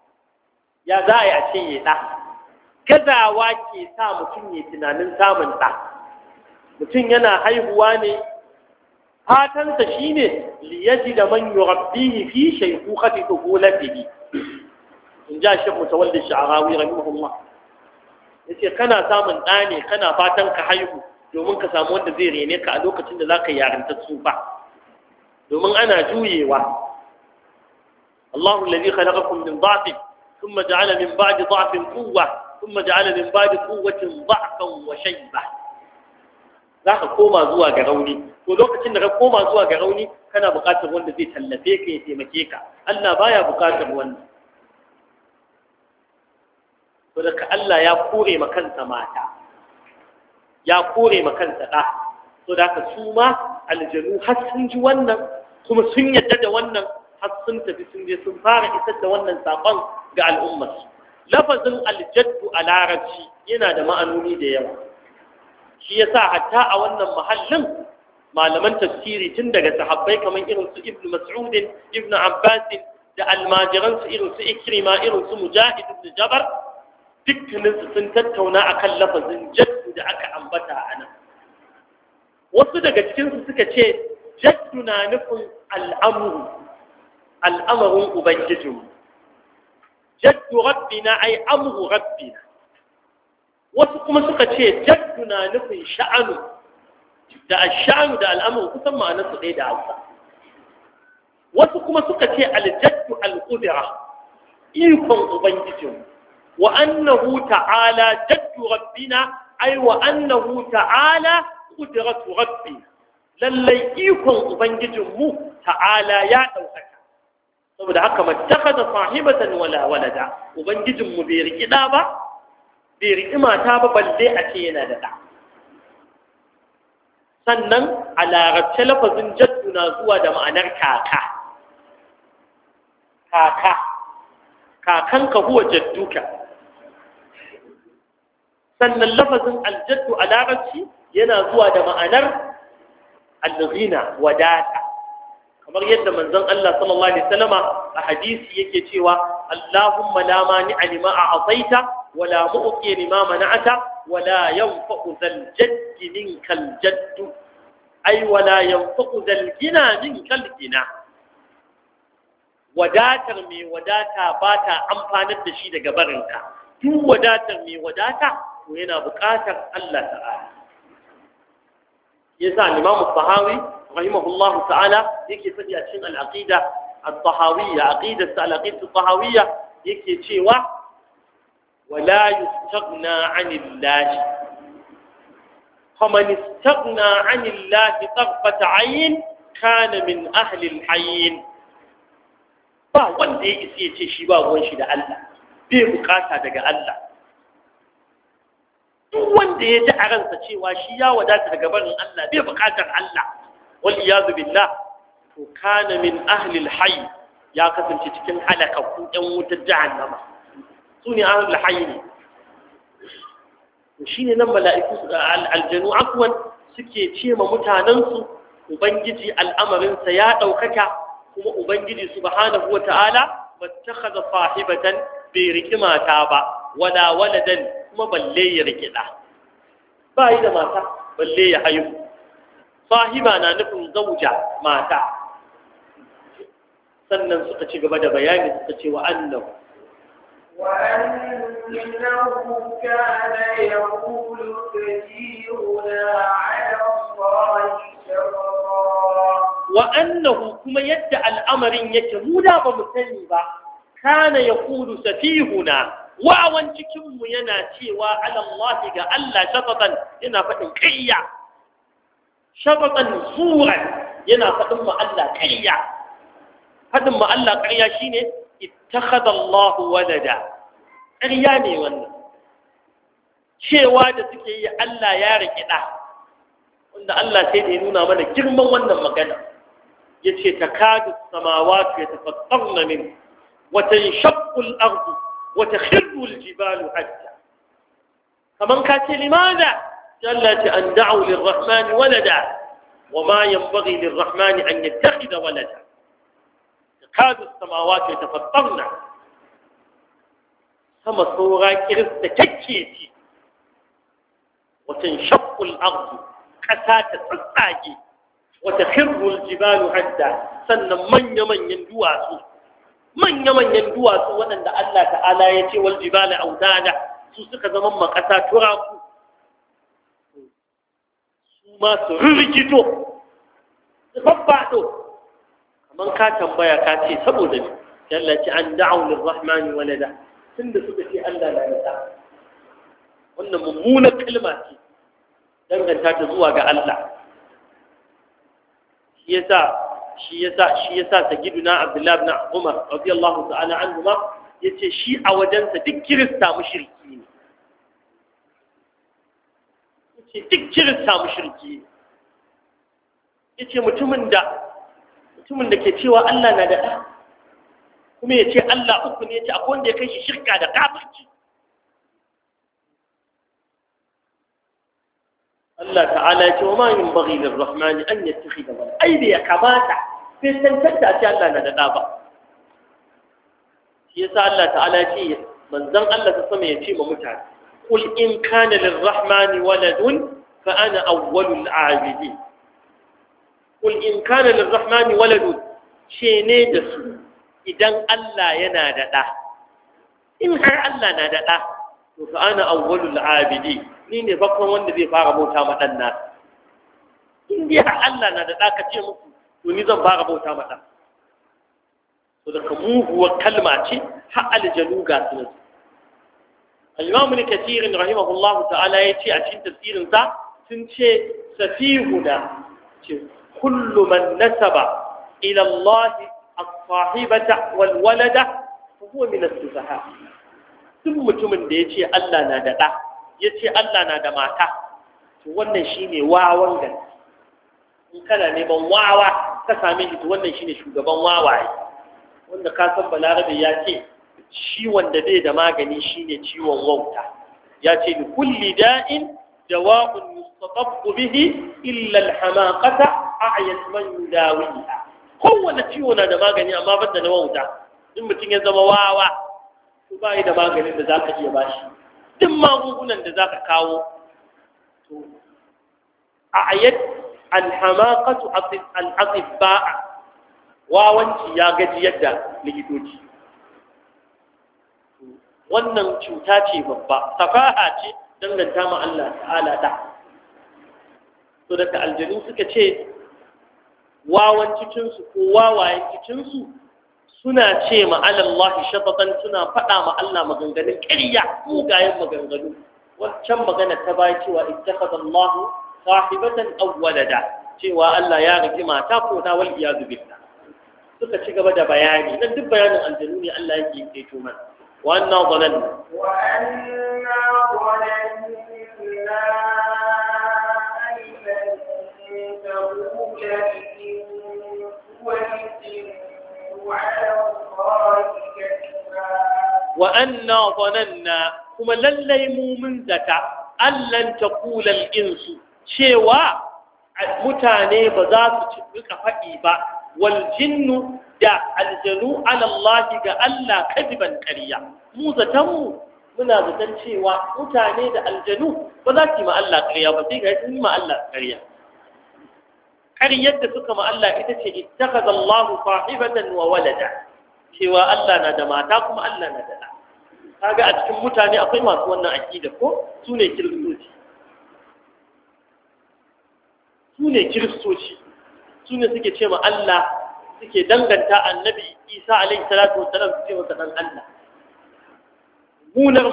ya za a yi a ce ya ɗa gazawa ke sa mutum ya tunanin samun ɗa mutum yana haihuwa ne fatansa shi ne liyaji da man yurabbihi fi shaykhukhati tuhulatihi in ja shi mutawalli sha'arawi rahimahullah yace kana samun ɗa ne kana fatan ka haihu domin ka samu wanda zai rene ka a lokacin da zaka yarinta tsufa domin ana juyewa Allahu alladhi khalaqakum min dha'fin thumma ja'ala min ba'di dha'fin quwwa thumma ja'ala min ba'di quwwatin dha'fan wa shayba zaka koma zuwa ga rauni to lokacin da ka koma zuwa ga rauni kana buƙatar wanda zai tallafe ka ya taimake ka Allah baya buƙatar wannan to da Allah ya kore ma kansa mata ya kore ma kansa da to da ka su ma aljanu har sun ji wannan kuma sun yadda da wannan har sun tafi sun je sun fara isar da wannan sakon ga al'ummar lafazin aljaddu a larabci yana da ma'anoni da yawa shi yasa hatta a wannan mahallin malaman tafsiri tun daga sahabbai kamar irin su ibnu mas'ud ibnu abbas da almajiran su irin su ikrima irin su mujahid ibn jabar dukkaninsu sun tattauna akan lafazin jaddu da aka ambata a nan wasu daga cikinsu suka ce jaddu na nufin al'amarin ubangijinmu jaddu rabbina ai amru rabbina wasu kuma suka ce jaddu na nufin sha'anu da ash'anu da al'amuru kusan ma'anarsu ɗaya da hausa wasu kuma suka ce aljaddu al'udura ikon ubangijinmu wa annahu ta'ala jaddu rabbina ai wa annahu ta'ala qudratu rabbi lallai ikon ubangijinmu ta'ala ya daukaka saboda haka mattakhadha sahibatan wala walada ubangijinmu bai riki da ba bai riki mata ba balle a ce yana da da sannan a larabce lafazin jaddu na zuwa da ma'anar kaka kakanka huwa jadduka sannan lafazin aljaddu a larabci yana zuwa da ma'anar al-ghina wadata kamar yadda manzon Allah sallallahu alaihi wasallama a hadisi yake cewa Allahumma la mani'a lima a'taita ولا مؤتي لما منعت ولا ينفع ذا الجد منك الجد أي ولا ينفع ذا الجنى منك الجنى wadatar mai wadata ba ta amfanar da shi daga barinka duk wadatar mai wadata to yana buƙatar Allah ta'ala yasa Imam Tahawi rahimahullahu ta'ala yake faɗi a cikin al-aqida al-tahawiyya aqidatu al-aqidatu al-tahawiyya yake cewa wala yustaghna 'anillahi faman istaghna 'anillahi tarfata 'ayn kana min ahli al-hayyin ba wanda ya isa ya ce shi ba ruwan shi da Allah bai bukata daga Allah duk wanda ya ji a ransa cewa shi ya wadata daga barin Allah bai bukatar Allah wal iyadu billah to kana min ahli al-hayy ya kasance cikin halakakku ɗan wutar jahannama su ne ahli al-hayy ne to shine nan mala'iku aljanu afwan suke ce ma mutanansu ubangiji al'amarinsa ya daukaka kuma ubangiji subhanahu wata'ala battakhadha sahibatan bi rikimata ba wala waladan kuma balle ya rikida bai da mata balle ya haihu sahiba na nufin zauja mata sannan suka ci gaba da bayani suka ce wa annahu
كان يقول كثيرنا على الله شرا
وأنه كما يدعى الأمر يكمودا بمسني با كان يقول سفيهنا وأوان تكم يناتي وعلى الله قال شططا ينا فتن كيا شططا زورا ينا فتن ما الله كيا فتن ما الله كيا شيني اتخذ الله ولدا أرياني وانا cewa da suke yi Allah ya rike da wanda Allah sai da ya nuna mana girman wannan magana yace takadu samawati yatafattarna min wa tanshaqqu al-ardu wa takhirru al-jibalu hatta kaman ka ce limada jallati an da'u lir-rahmani walada wa ma yanbaghi lir-rahmani an yattakhidha walada takadu samawati yatafattarna sama saura kirista kakkeci وتنشق الأرض كسات تصاجي وتخر الجبال حتى سن من يندواسو من يندواسو وأن الله تعالى يتي والجبال أوتادا سوسك زمن ما كسا تراكو سوما سررجتو تفبعتو من كاتم بيا كاتي سبودا جلت أن دعوا للرحمن ولدا سند سبتي ألا لا يدع wannan mummunar kalma ce danganta ta zuwa ga Allah shi yasa sayyiduna Abdullah ibn Umar radiyallahu ta'ala anhuma yace shi a wajensa duk kirista mushriki ne yace duk kirista mushriki ne yace mutumin da ke cewa Allah na da ɗa kuma yace Allah uku ne yace akwai wanda ya kai shi shirka da kafirci Allah ta'ala ya ce wa ma yin baghi lirrahmani an yattakhidha walad ai bai kamata sai tantance a ce Allah na da da ba shi yasa Allah ta'ala ya ce manzon Allah ta sama ya ce ma mutane qul in kana lirrahmani waladun fa ana awwalul a'ibidin qul in kana lirrahmani waladun ce ne da su idan Allah yana da da in har Allah na da da to fa ana awwalul a'ibidin ni ne bakon wanda zai fara bauta ma dan nasu in dai Allah na da ɗaka ce muku to ni zan fara bauta ma dan to da muguwar kalma ce har aljanu ga su al-Imam Ibn Kathir rahimahullahu ta'ala ya ce a cikin tafsirin sa sun ce safihuna ce kullu man nasaba ila Allah as-sahibata wal walada huwa min as-sufaha duk mutumin da ya ce Allah na da ɗa ya ce Allah na da mata to wannan shi ne wawan gani in kana neman wawa ka same shi to wannan shi ne shugaban wawaye wanda ka san balarabe ya ce ciwon da bai da magani shi ne ciwon wauta ya ce li kulli da'in dawa'un yustatabbu bihi illa al-hamaqata a'yat man yudawiha kowanne ciwo na da magani amma banda na wauta in mutum ya zama wawa to bai da maganin da zaka iya bashi duk magungunan da zaka kawo to ayat alhamaqatu al-atibba wawanci ya gaji yadda likitoci wannan cuta ce babba safaha ce danganta ma Allah ta'ala da to daga aljanu suka ce wawan cikinsu ko wawayen cikinsu suna ce ma Allah shabatan suna faɗa ma Allah maganganun ƙarya mugayen maganganu wancan magana ta bai cewa ittakhadha Allah sahibatan aw walada cewa Allah ya riki mata ko ta wal iyadu billah suka ci gaba da bayani nan duk bayanin aljanu ne Allah yake yi to mana wa anna dhalanna وأنا ظننا كما للي مؤمن ذكا أن لن تقول الإنس شيوا متاني بذات تبقى فئيبا والجن دا الجنو على الله كألا كذبا كريا مو ذاتمو منا ذاتن شيوا متاني دا الجنو بذات ما ألا كريا بذيك ما ألا كريا ƙaryar da suka ma Allah ita ce ittakhadha Allahu sahibatan wa walada cewa Allah na da mata kuma Allah na da ɗa kaga a cikin mutane akwai masu wannan aqida ko su ne kiristoci su ne suke ce ma Allah suke danganta annabi Isa alaihi salatu wassalam su ce masa dan Allah munar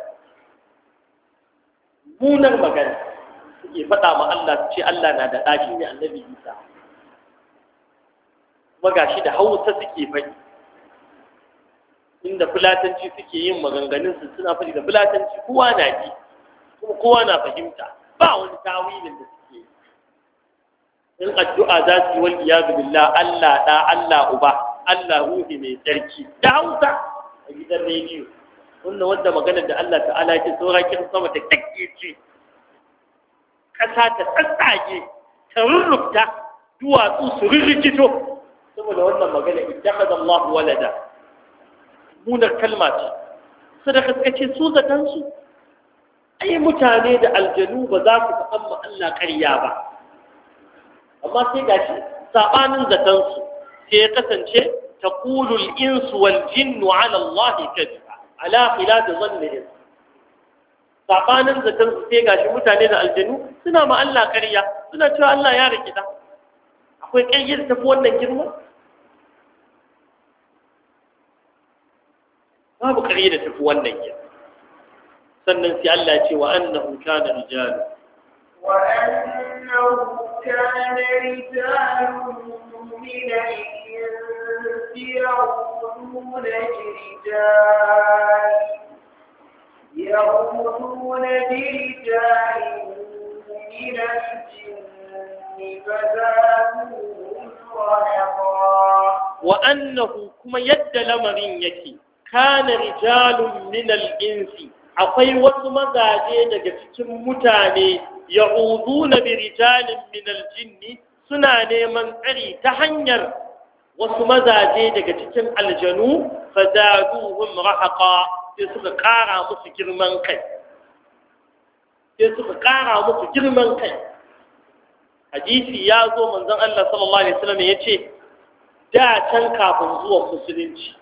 magana suke faɗa ma Allah su ce Allah na da ɗa shi ne annabi Isa kuma gashi da Hausa suke faɗi inda fulatanci suke yin maganganun su suna faɗi da fulatanci kowa na ji kuma kowa na fahimta ba wani tawilin da suke yi in addu'a za su yi wal iyadu billah Allah ɗa Allah uba Allah ruhi mai tsarki da Hausa a gidan rediyo wannan wanda maganar da Allah ta'ala ya ce saura kin sama ta takke ce ƙasa ta tsatsage ta rurrufta duwatsu su rirrikito saboda wannan magana ittakhadha Allah walada munar kalma ce sadaka suka ce su zatan su ai mutane da aljanu ba za su faɗan ma Allah ƙarya ba amma sai gashi sabanin zatan su sai ya kasance taqulu al-insu wal jinnu ala Allah kadhiba ala khilaf dhannihim sabanin zaton su sai gashi mutane da aljanu suna ma Allah ƙarya suna cewa Allah ya rikida akwai ƙarya da tafi wannan girma babu ƙarya da tafi wannan girma sannan sai Allah ya ce wa annahu kana rijal
min al-insi yaquluna rijal يأمرون برجال من الجن فزادوهم رهقا
وأنه كما يد لمرين يكي كان رجال من الإنس akwai wasu mazaje daga cikin mutane ya'uduna bi rijalin min aljinni suna neman tsari ta hanyar wasu mazaje daga cikin aljanu fazaduhum rahaqa sai suka ƙara musu girman kai hadisi ya zo manzon Allah sallallahu alaihi wasallam ya ce da can kafin zuwan musulunci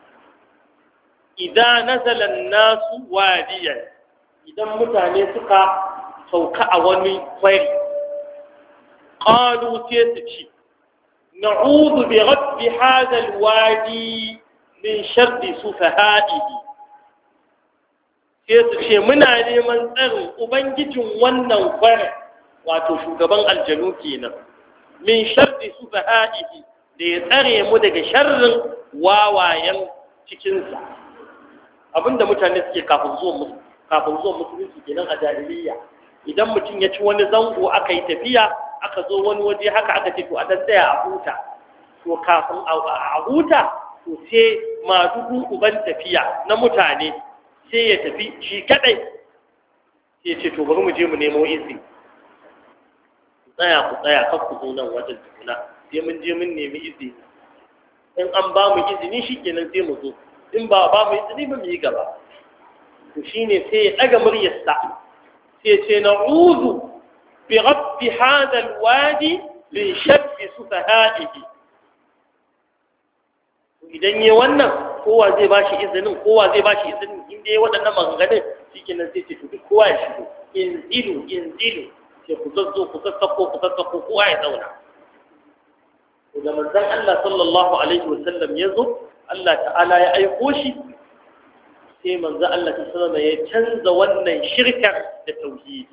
idan nazala an-nasu wadiyan idan mutane suka sauka a wani kwari qalu sai su ci na'udhu bi rabbi hadha al-wadi min sharri sufahaihi sai su ce muna neman tsarin ubangijin wannan kwarin wato shugaban aljanu kenan min sharri sufahaihi da ya tsare mu daga sharrin wawayen cikinsa abinda mutane suke kafin zuwan musulunci kenan a jahiliyya idan mutum ya ci wani zango aka yi tafiya aka zo wani waje haka aka ce to a tsaya a huta to kafin a huta to sai madugu uban tafiya na mutane sai ya tafi shi kadai sai ya ce to bari mu je mu nemo izini ku tsaya kan ku zo nan wajen tukuna sai mun je mun nemi izini in an ba mu izini shikenan sai mu zo in ba mu izini ba mu yi gaba to shine sai ya daga muryarsa sai ya ce na'udhu bi rabbi hadha alwadi min sharri sufaha'ihi. Idan yi wannan kowa zai bashi izinin in dai waɗannan maganganun shikenan sai ce to duk kowa ya shigo inzilu sai ku sassako kowa ya zauna. Da manzon Allah sallallahu alaihi wasallam ya zo Allah ta'ala ya aiko shi sai manzon Allah sallallahu alaihi ya canza wannan shirkar da tauhidi.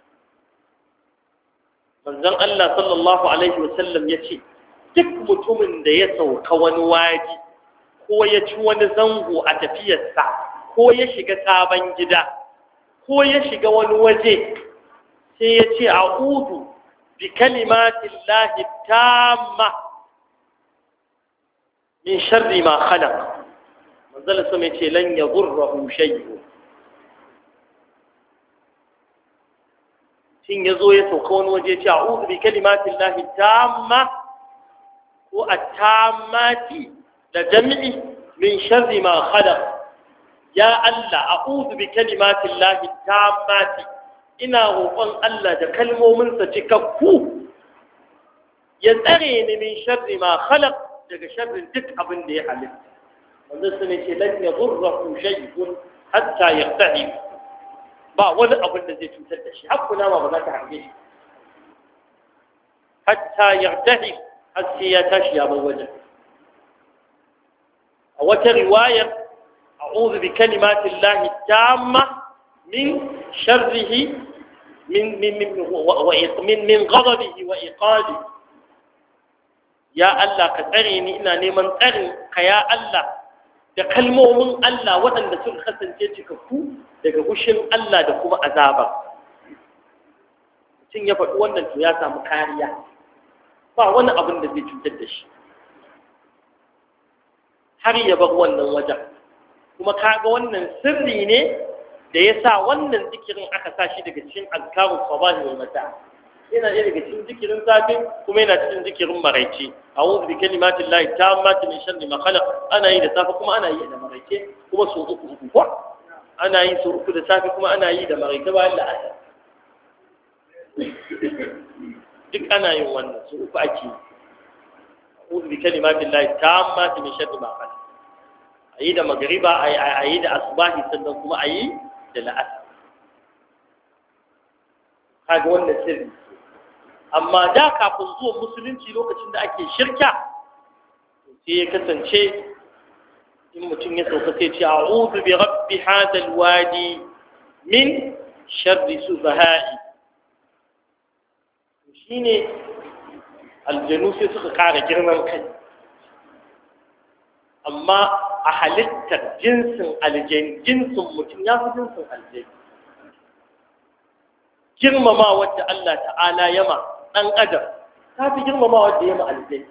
Manzon Allah sallallahu alaihi wasallam ya ce duk mutumin da ya sauka wani waji ko ya ci wani zango a tafiyarsa ko ya shiga sabon gida ko ya shiga wani waje sai ya ce a'udhu bi kalimatillahi tamma min sharri ma khalaq manzal sama yace lan yadurruhu shay'un. shin yazo ya sauka wani waje ce a'udhu bi kalimatillahi tamma ko at-tammati da jam'i min sharri ma khalaq. Ya Allah a'udhu bi kalimatillahi tammati ina roƙon Allah da kalmominsa cikakku ya tsare ni min sharri ma khalaq daga sharrin duk abin da ya halitta. Wanda su ne ce lan yadurruhu shay'un hatta yaqtahi, ba wani abin da zai cutar da shi hakkuna ma ba za ta harbe shi hatta yaqtahi har sai ya tashi ya bar wajen. A wata riwayar a'udhu bi kalimatillahi tamma min sharrihi min ghadabihi wa iqabihi. Ya Allah ka tsare ni ina neman tsarin ka ya Allah da kalmomin Allah waɗanda suka kasance cikakku daga gushin Allah da kuma azaba. Mutum ya faɗi wannan to ya samu kariya ba wani abin da zai cutar da shi har ya bar wannan wajen. Kuma kaga wannan sirri ne da ya sa wannan zikirin aka sa shi daga cikin azkarun sabahi wal mata. Yana daga cikin zikirin safe kuma yana cikin zikirin maraice. A'udhu bi kalimati llahi tammati min sharri ma khalaq. Ana yi da safe kuma ana yi da maraice kuma su uku ko ana yi su uku da safe kuma ana yi da maraice bayan la'asar. Duk ana yin wannan su uku ake. A'udhu bi kalimati llahi tammati min sharri ma khalaq. Ayi da magriba ayi da asbahi sannan kuma ayi da la'asar. Kaga wannan sirri. Amma da kafin zuwa musulunci lokacin da ake shirka sai ya kasance in mutum ya sauka sai ce a'udhu bi rabbi hadha alwadi min sharri sufaha'i. Shine aljanu sai suka kara girman kai, amma a halittar jinsin jinsin mutum ya fi jinsin aljani girmama wadda Allah ta'ala yama ɗan adam ta fi girmama wadda yama aljani.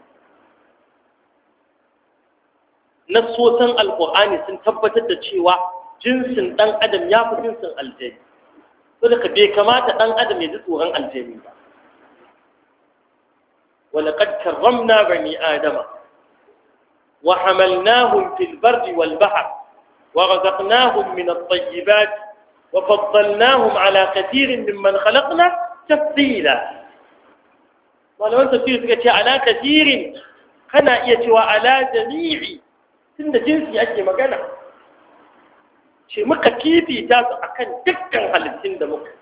Nassosan alƙur'ani sun tabbatar da cewa jinsin ɗan adam ya fi jinsin aljani, saboda bai kamata ɗan adam ya ji tsoron aljani ba. ولقد كرمنا بني آدم وحملناهم في البر والبحر ورزقناهم من الطيبات وفضلناهم على كثير ممن خلقنا تفضيلا. ولو أنت تقول على كثير كنا يتوى على جميع سند جنسي أجي مكانا شيء مكا كيفي تاسو أكن دكا هالسند مكا.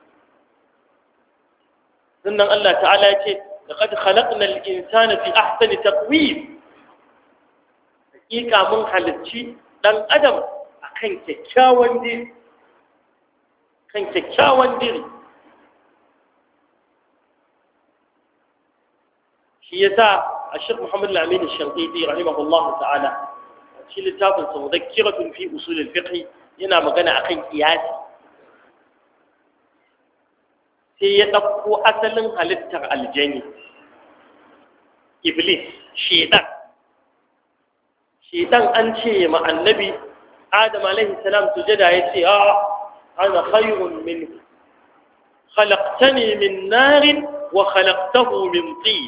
سنة الله تعالى يقول لقد خلقنا الإنسان في أحسن تقويم. حقيقة من حالتي دان أدم أكن كيكاوان دير كان كيكاوان دير. شيسا الشيخ محمد الأمين الشنقيطي رحمه الله تعالى شيء لتابع مذكرة في أصول الفقه ينا مغنى أكن قياسي sai ya ɗauko asalin halittar aljani iblis shedan an ce ma annabi adam alaihi salam sujada ya ce ana khayrun minhu khalaqtani min narin wa khalaqtahu min tin.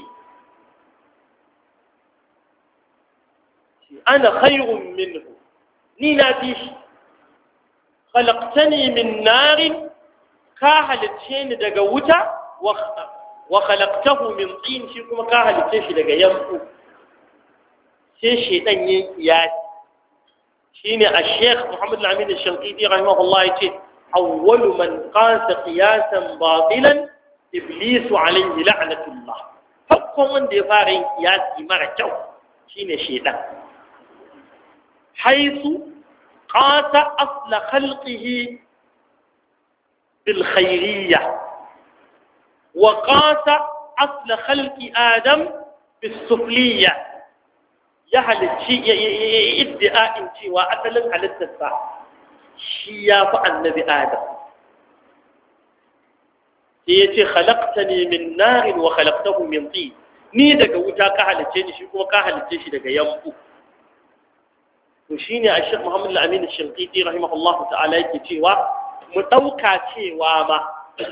Ana khayrun minhu ni na fi shi khalaqtani min narin ka halicce ni daga wuta wa khalaqtahu min tin shi kuma ka halicce shi daga yanku sai shedan yayi kiyasi shine al-Sheikh Muhammad al-Amin al-Shanqiti rahimahullah yace awwalu man qasa qiyasan batilan iblis alayhi la'natullah farkon wanda ya fara yin kiyasi mara kyau shine shedan haythu qasa asla khalqihi bil khayriyya wa qasa asla khalqi adam bis sufliyya ya halicci iddi'a'in cewa asalin halittarsa shi ya fi annabi adam sai ya ce khalaqtani min narin wa khalaqtahu min tin ni daga wuta ka halicce ni shi kuma ka halicce shi daga yambu to shine Sheikh Muhammad al-Amin al-Shanqiti rahimahullah ta'ala yake cewa mu dauka cewa ma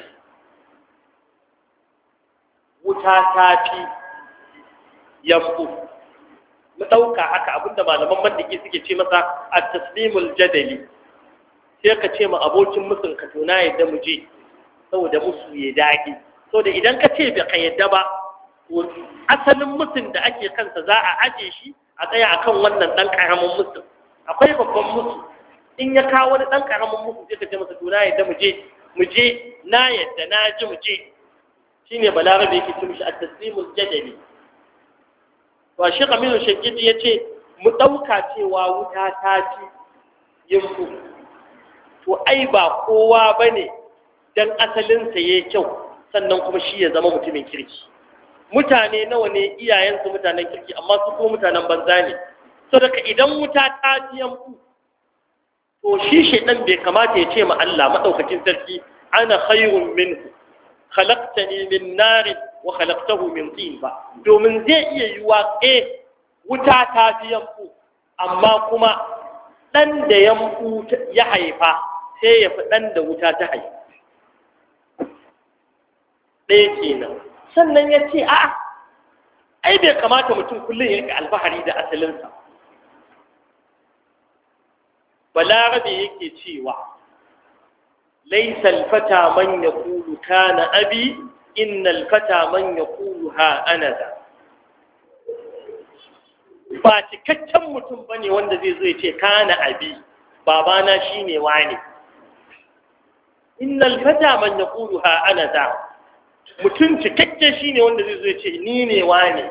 wuta ta fi yambu mu ɗauka haka abinda malaman mandiki suke ce masa a taslimul jadali sai ka ce ma abokin musun ka tona yadda mu je saboda musu ya dage saboda idan ka ce bai ka yadda ba asalin musun da ake kansa za a aje shi a tsaya akan wannan ɗan ƙaramin musun akwai babban musu in ya kawo wani ɗan ƙaramin musu sai ka ce masa tona yadda mu je na yadda na ji mu je shine balarabe yake ce mishi a taslimul jadali wa shi Kamilu Shakiti ya ce mu ɗauka cewa wuta ta ci yinku to ai ba kowa ba ne don asalinsa ya kyau sannan kuma shi ya zama mutumin kirki mutane nawa ne iyayensu mutanen kirki amma su kuma mutanen banza ne so daga idan wuta ta ci yanku to shi shaidan bai kamata ya ce ma Allah maɗaukacin sarki ana khairun minhu khalaqtani min narin wa khalaqtahu min tin ba domin zai iya yiwa wuta ta fi yanku amma kuma dan da yanku ya haifa sai ya fi dan da wuta ta haifa ɗaya kenan sannan ya ce a'a ai bai kamata mutum kullum ya rika alfahari da asalinsa balarabe yake cewa laysa al-fata man yaqulu kana abi innal fata man yaquluha anaza ba cikakken mutum bane wanda zai zo ya ce kana abi babana shine wani innal fata man yaquluha anaza mutum cikakke shine wanda zai zo ya ce ni ne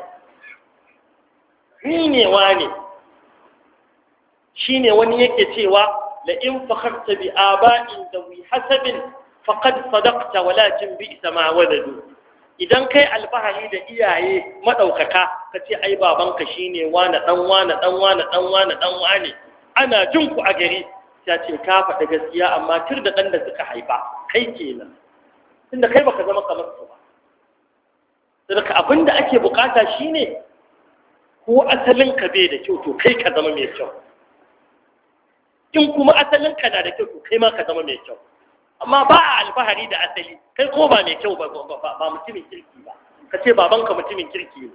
wani shine wani yake cewa la in fakharta bi aba'in dawi hasabin faqad sadaqta walakin bi'sa ma wadadu idan kai alfahari da iyaye madaukaka kace ai babanka shine wani dan wani ana jin ku a gari ta ce ka faɗa gaskiya amma tur da dan da suka haifa kai kenan tunda kai baka zama kamar su ba saboda abinda ake bukata shine ko asalin ka bai da kyau to kai ka zama mai kyau in kuma asalin ka na da kyau to kai ma ka zama mai kyau amma ba a alfahari da asali kai ko ba mai kyau ba mutumin kirki ba ka ce babanka mutumin kirki ne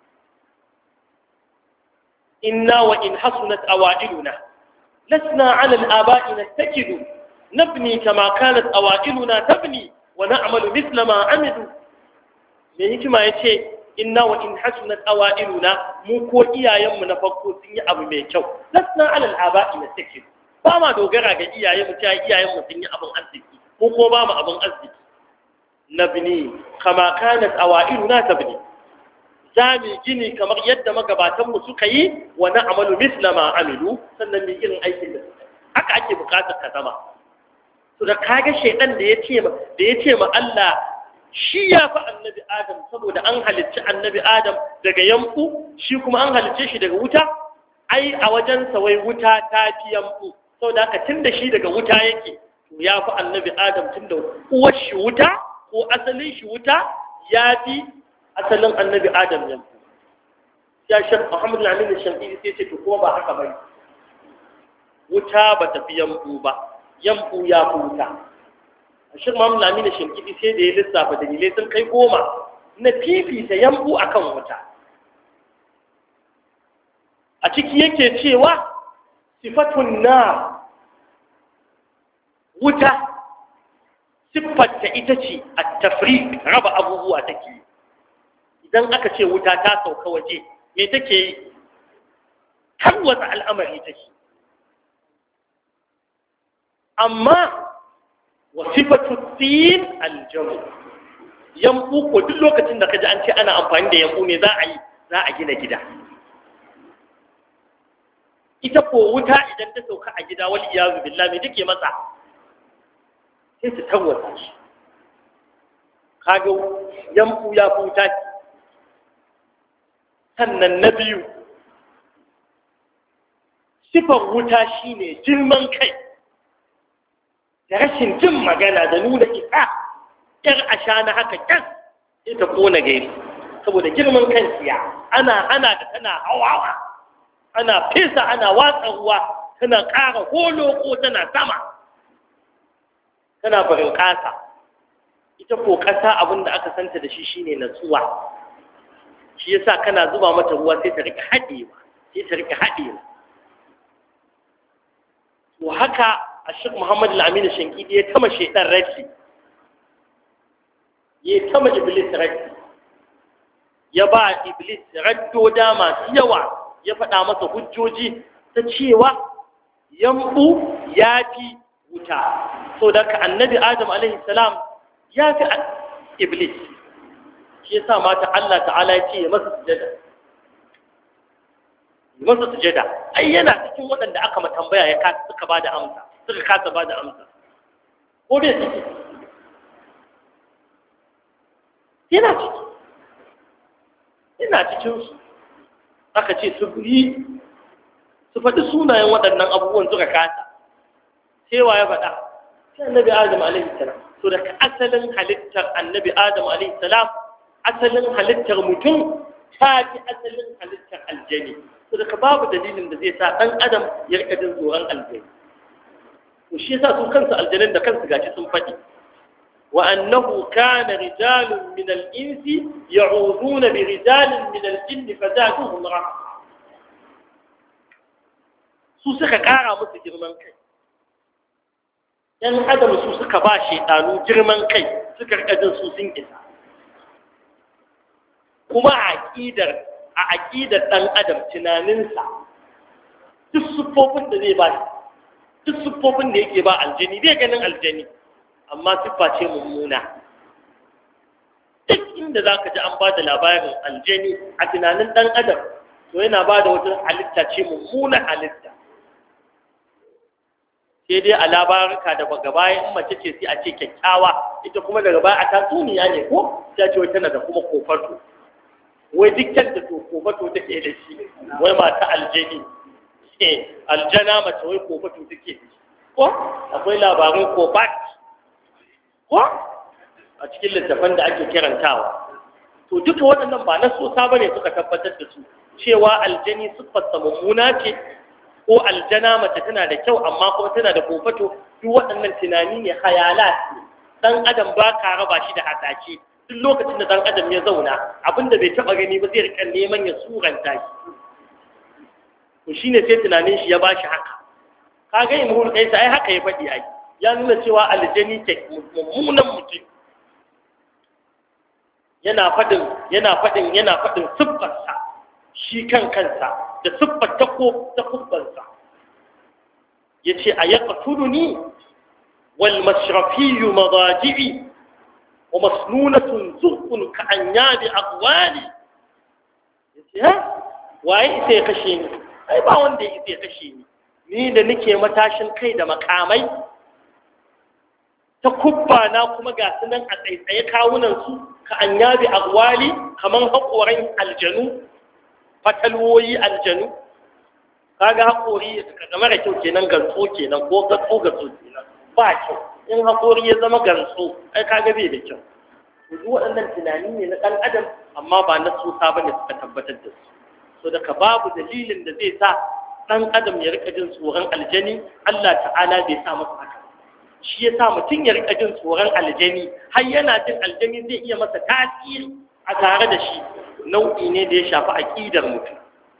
inna wa in hasunat awailuna lasna ala al-aba'i nastakidu nabni kama kanat awailuna tabni wa na'malu mithla ma amidu me hikima yace inna wa in hasunat awailuna mu ko iyayenmu na farko sun yi abu mai kyau lasna ala al-aba'i nastakidu ba ma dogara ga iyaye mu ta iyayen mu sun yi abin arziki ko ba mu abin arziki nabni kama kanat awailuna tabni zami gini kamar yadda magabatan mu suka yi wa na'malu misla ma amilu sannan mu irin aikin da suka haka ake bukatar ka zama to da kage shedan da yace ma Allah shi ya fi annabi Adam saboda an halicci annabi Adam daga yanku shi kuma an halicce shi daga wuta ai a wajen sa wai wuta ta fi yanku saboda haka tunda shi daga wuta yake to ya fi annabi Adam tunda uwar shi wuta ko asalin shi wuta ya fi asalin annabi Adam yanku ya Sheikh Muhammad al-Amin al-Shanqiti sai ce to kuma ba haka bane wuta ba ta fi yanku ba yanku ya fi wuta Sheikh Muhammad al-Amin al-Shanqiti sai da ya lissafa dalilai sun kai 10 na fifita yanku akan wuta a ciki yake cewa sifatun nar wuta siffarta ita ce at-tafriq raba abubuwa take idan aka ce wuta ta sauka waje me take yi tarwatsa al'amari take amma wa sifatu tin al-jamu yambu ko duk lokacin da kaji an ce ana amfani da yambu ne za a gina gida ita ko wuta idan ta sauka a gida wal iyazu billahi me take masa sai ta tarwatsa shi kaga yambu ya futa sannan na biyu sifar wuta shine girman kai da rashin jin magana da nuna isa ƴar ashana haka ƙyar sai ta kona gari saboda girman kan siya ana da tana hawawa ana fesa ana watsa ruwa tana ƙara holo ko tana sama tana barin ƙasa ita ko ƙasa abinda aka santa da shi shine natsuwa shi yasa kana zuba mata ruwa sai ta rika haɗewa to haka Sheikh Muhammad Al-Amin Shankidi ya tama shaitan rafi ya tama iblis rafi ya ba iblis raddoda masu yawa ya faɗa masa hujjoji ta cewa yambu ya fi wuta so da ka annabi Adam alaihi salam ya fi iblis shi yasa mata Allah ta'ala ya ce ya masa sujada ai yana cikin waɗanda aka matambaya ya kasa suka bada amsa ko bai ciki yana cikin su aka ce su faɗi sunayen waɗannan abubuwan suka kasa cewa ya faɗa sai annabi Adam alaihi salam so daga asalin halittar annabi Adam alaihi salam asalin halittar mutum ta fi asalin halittar aljani so daga babu dalilin da zai sa ɗan adam ya rika jin tsoron aljani to shi yasa su kansu aljanin da kansu gashi sun faɗi wa annahu kana rijalun min al-insi ya'uduna bi rijalin min al-jinn fazaduhum rahaqa su suka kara musu girman kai yan adam su suka ba shedanu girman kai suka rika jin su sun isa kuma a aqidar dan adam tunaninsa duk siffofin da zai ba duk siffofin da yake ba aljani bai ganin aljani amma siffa ce mummuna duk inda za ka ji an ba da labarin aljani a tunanin ɗan adam to yana ba da wata halitta ce mummuna halitta sai dai a labaruka da daga baya in mace ce sai a ce kyakkyawa ita kuma daga baya a tatsuniya ne ko ta ce wai tana da kuma kofato wai dukkan da to kofato take da shi wai mata aljani aljana mace wai kofato take ko akwai labarin kofat ko a cikin littafan da ake kirantawa to duka waɗannan ba na sosa bane suka tabbatar da su cewa aljani siffarsa mummuna ce ko aljana mace tana da kyau amma kuma tana da kofato duk waɗannan tunani ne hayalat ne dan adam ba ka raba shi da hasashe duk lokacin da dan adam ya zauna abinda bai taba gani ba zai rika neman ya suranta shi to shine sai tunanin shi ya bashi haka kaga imrul kaisa ai haka ya faɗi ai ya nuna cewa aljani ke mummunan mutum yana faɗin siffarsa shi kansa da siffar ta kubbansa yace ayaqtuluni wal mashrafiyyu madaji'i wa masnunatun zurqun ka anyabi aqwali yace ha waye sai kashe ni ai ba wanda yake kashe ni da nake matashin kai da makamai ta kubba na kuma ga su nan a tsaitsaye kawunan su ka anyabi aqwali kaman haƙoran aljanu fatalwoyi aljanu kaga haƙori ka mara kyau kenan gantso kenan ko gatso kenan ba kyau in haƙori ya zama gantso ai kaga bai da kyau duk waɗannan tunani ne na ɗan adam amma ba na tsosa bane suka tabbatar da su so daga babu dalilin da zai sa ɗan adam ya rika jin tsoron aljani Allah ta'ala bai sa masa haka shi ya sa mutum ya rika jin tsoron aljani har yana jin aljani zai iya masa tasiri a tare da shi nau'i ne da ya shafi aƙidar mutum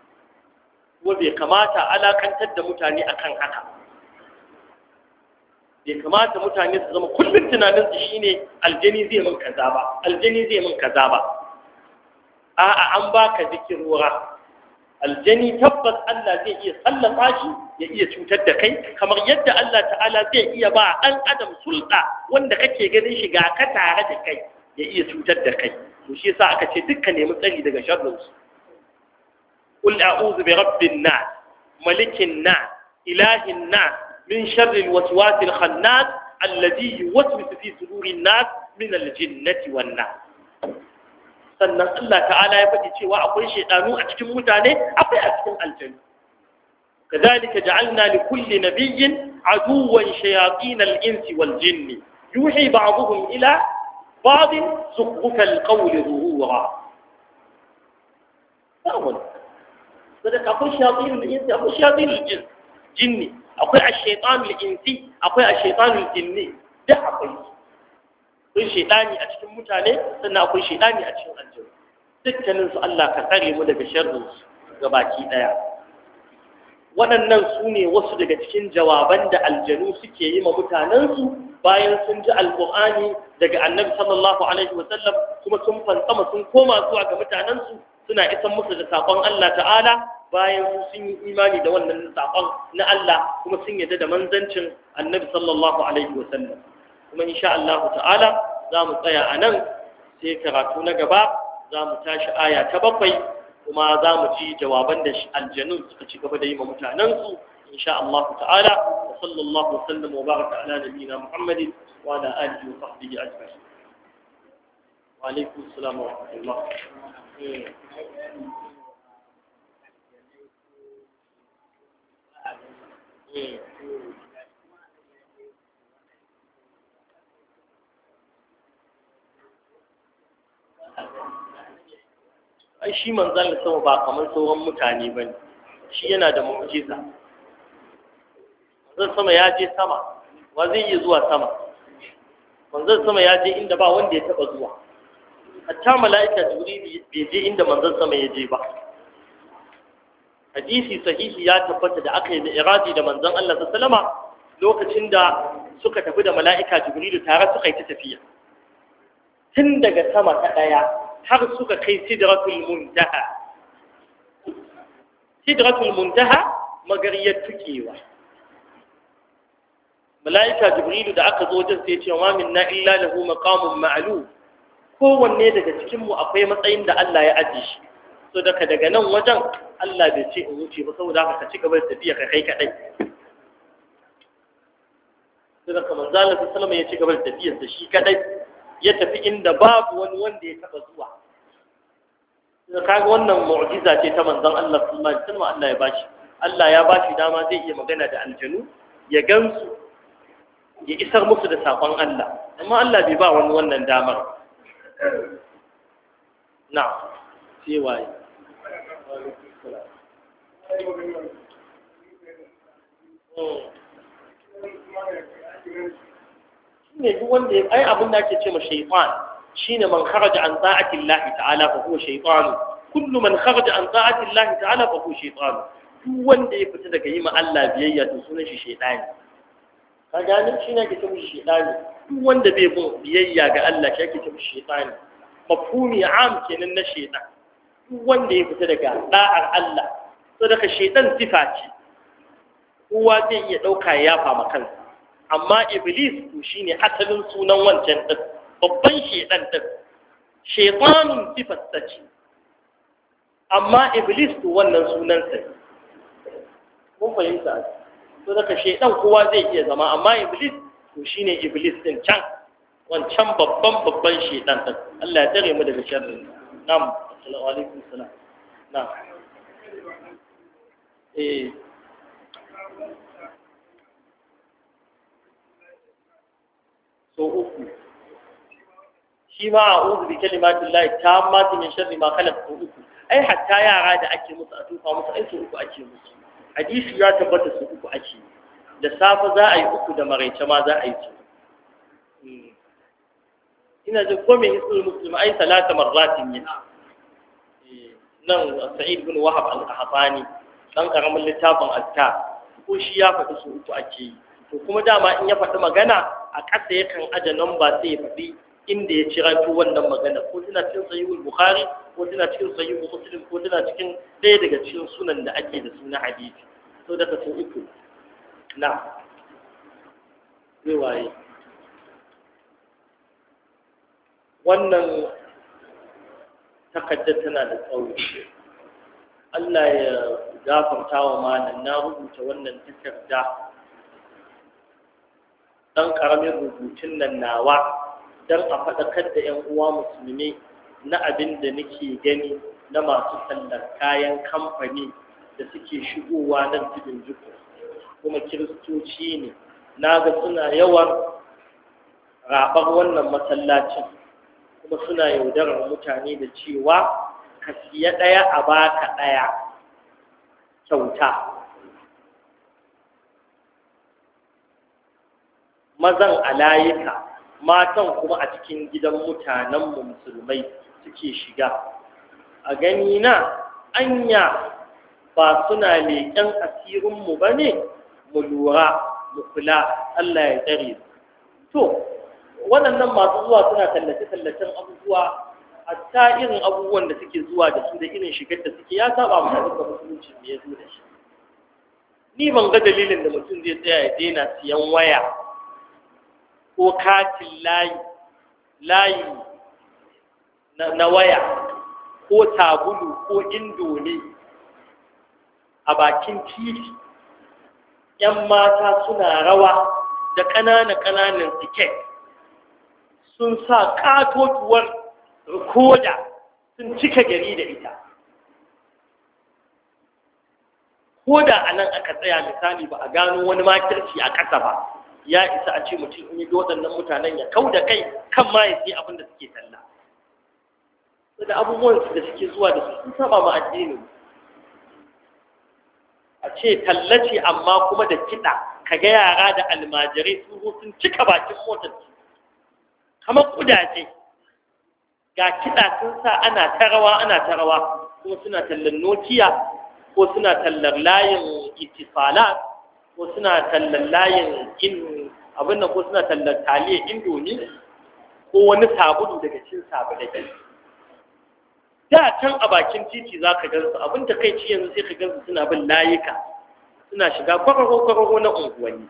kuma bai kamata alakantar da mutane akan haka bai kamata mutane su zama kullum tunaninsu shine aljani zai min kaza ba aljani zai min kaza ba a'a an baka zikirura aljani tabbas Allah zai iya sallafa shi ya iya cutar da kai kamar yadda Allah ta'ala zai iya ba ɗan adam sulɗa wanda kake ganin shi ga ka tare da kai ya iya cutar da kai to shi yasa aka ce dukkan nemi tsari daga sharrin su qul a'udhu bi rabbin nas malikin nas ilahin nas min sharri alwaswasil khannas alladhi yuwaswisu fi sudurin nas min aljinnati wan nas sannan Allah ta'ala ya faɗi cewa akwai shaidanu a cikin mutane akwai a cikin aljanu كذلك جعلنا لكل نبي عدوا شياطين الإنس والجن يوحي بعضهم إلى بعض زخرف القول ظهورا فأول صدق أقول شياطين الإنس أقول شياطين الجن جني أقول الشيطان الإنسي أقول الشيطان الجني ده أقول akwai shaidani a cikin mutane sannan akwai shaidani a cikin aljanu dukkanin su Allah ka tsare mu daga sharrin su gabaki daya waɗannan su ne wasu daga cikin jawaban da aljanu suke yi ma mutanen su bayan sun ji alqur'ani daga annabi sallallahu alaihi wa sallam kuma sun fantsama sun koma zuwa ga mutanen su suna isan musu da sakon Allah ta'ala bayan sun yi imani da wannan sakon na Allah kuma sun yarda da manzancin annabi sallallahu alaihi wa sallam kuma insha Allah ta'ala za mu tsaya a nan sai karatu na gaba za mu tashi aya ta 7 kuma za mu ji jawaban da aljanun suka ci gaba da yi ma mutanensu insha Allah ta'ala wa sallallahu wa sallam wa baraka ala nabiyina Muhammadin wa ala alihi wa sahbihi ajma'in wa alaikum assalam wa rahmatullah ai shi manzon sama ba kamar sauran mutane bane shi yana da mu'jiza manzon sama ya je sama wa zai yi zuwa sama manzon sama ya je inda ba wanda ya taba zuwa hatta mala'ika jibril bai je inda manzon sama ya je ba hadisi sahihi ya tabbata da aka yi da iradi da manzon Allah sallallahu alaihi wasallam lokacin da suka tafi da mala'ika jibril tare suka yi ta tafiya tun daga sama ta daya har suka kai sidratul muntaha sidratul muntaha magariyar tukewa mala'ika jibrilu da aka zo wajen sai ya ce wa minna illa lahu maqamun ma'lum kowanne daga cikin mu akwai matsayin da Allah ya aje shi so daga nan wajen Allah bai ce in wuce ba saboda haka ka ci gaba da tafiya ka kai kadai sai da manzo Allah sallallahu alaihi wasallam ya ci gaba da tafiyar sa shi kadai ya tafi inda babu wani wanda ya taba zuwa da kaga wannan mu'jiza ce ta manzon Allah sallallahu alaihi wasallam Allah ya bashi dama zai iya magana da aljanu ya gansu ya isar musu da sakon Allah amma Allah bai ba wani wannan damar na sai waye ne duk wanda ya ai abin da ake ce ma shaytan shine man kharaja an ta'ati Allah ta'ala fa huwa shaytan kullu man kharaja an ta'ati Allah ta'ala fa huwa shaytan duk wanda ya fita daga yi ma Allah biyayya to sunan shi shaytani ka gane shi ne ke ce mishi shaytani duk wanda bai bin biyayya ga Allah shi ake ce mishi shaytani mafhumi am kenan na shaytan duk wanda ya fita daga da'ar Allah to daga shaytan sifa ce kowa zai iya dauka ya fama kansa amma iblis to shine asalin sunan wancan din babban shedan din shaytanun sifarsa ce amma iblis to wannan sunan sa mun fahimta to daga shedan kowa zai iya zama amma iblis to shine iblis din can wancan babban shedan din Allah ya tare mu daga sharri na'am assalamu alaikum salam na'am so uku shi ma a'udhu bi kalimatillahi tammati min sharri ma khalaq so uku ai hatta yara da ake musu a tufa musu ai so uku ake musu hadisi ya tabbata so uku ake da safa za a yi uku da maraice ma za a yi su ina da ko mai hisul muslim ai salata marratin ne nan sa'id bin wahab al-qahtani dan karamin littafin azkar ko shi ya faɗi so uku ake yi to kuma dama in ya faɗi magana a ƙasa yakan aje namba sai ya faɗi inda ya ciranto wannan magana ko tana cikin sahihul bukhari ko tana cikin sahihul muslim ko tana cikin ɗaya daga cikin sunan da ake da suna hadisi so daga sun uku na zai waye wannan takaddar tana da tsawo Allah ya gafarta wa malam na rubuta wannan takarda dan karamin rubutun nan nawa dan a faɗakar da 'yan uwa musulmi na abin da nake gani na masu sallar kayan kamfani da suke shigowa nan tudun jiko kuma kiristoci ne na ga suna yawan raɓar wannan masallacin kuma suna yaudarar mutane da cewa ka siya ɗaya a baka ɗaya kyauta mazan a layuka matan kuma a cikin gidan mutanenmu musulmai suke shiga a gani na anya ba suna leƙen asirinmu ba ne mu lura mu kula Allah ya tsare to waɗannan masu zuwa suna tallace-tallacen abubuwa hatta irin abubuwan da suke zuwa da su da irin shigar da suke ya saba mu da musulunci ne ya zo da shi ni ban ga dalilin da mutum zai tsaya ya daina siyan waya ko katin layi na waya ko tabulu ko indomi a bakin titi ‘yan mata suna rawa da ƙananan tiket sun sa ƙatotuwar rikoda sun cika gari da ita ko da a nan aka tsaya misali ba a gano wani makirci a ƙasa ba ya isa a ce mutum in yi waɗannan mutanen ya kau da kai kan ma ya sai abin da suke talla da abubuwan da suke zuwa da su sun saba ma addini a ce tallace amma kuma da kiɗa ka ga yara da almajirai sun cika bakin motar su kamar kudaje ga kiɗa sun sa ana ta rawa kuma suna tallar nokiya ko suna tallar layin itifalat ko suna tallar layin abin nan ko suna tallar taliya indomi ko wani sabulu daga cin sabulai da can a bakin titi za ka gansu abin da kai ci yanzu sai ka gansu suna bin layuka suna shiga kwararo na unguwanni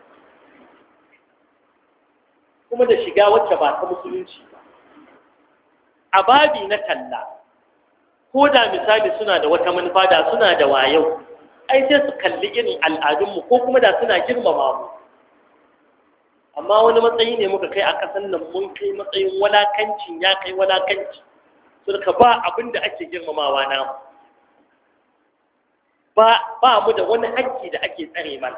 kuma da shiga wacce ba ta musulunci ba a babi na talla ko da misali suna da wata manufa da suna da wayau ai sai su kalli irin al'adunmu ko kuma da suna girmama mu amma wani matsayi ne muka kai a ƙasar nan mun kai matsayin walakancin ya kai walakanci surka ba abin da ake girmamawa namu ba mu da wani haƙƙi da ake tsare mana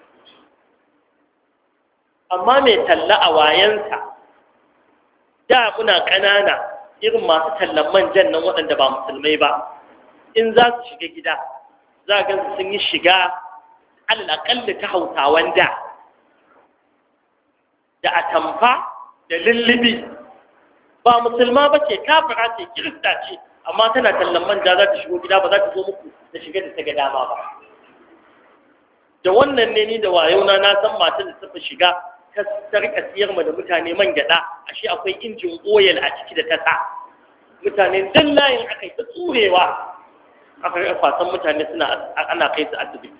amma mai talla a wayansa da muna ƙanana irin masu tallan manjan nan waɗanda ba musulmai ba in za su shiga gida za ga sun yi shiga alaƙalla ta hautawan da atamfa da lullubi ba musulma ba ce kafira ce kirista ce amma tana tallan manja za ta shigo gida ba za ta zo muku da shiga da ta ga dama ba da wannan ne ni da wayona na san matan da ta shiga ta rika siyar ma da mutane man gyada ashe akwai injin oil a ciki da ta sa mutane dan layin aka yi ta tsurewa aka rika kwasan mutane suna ana kai su asibiti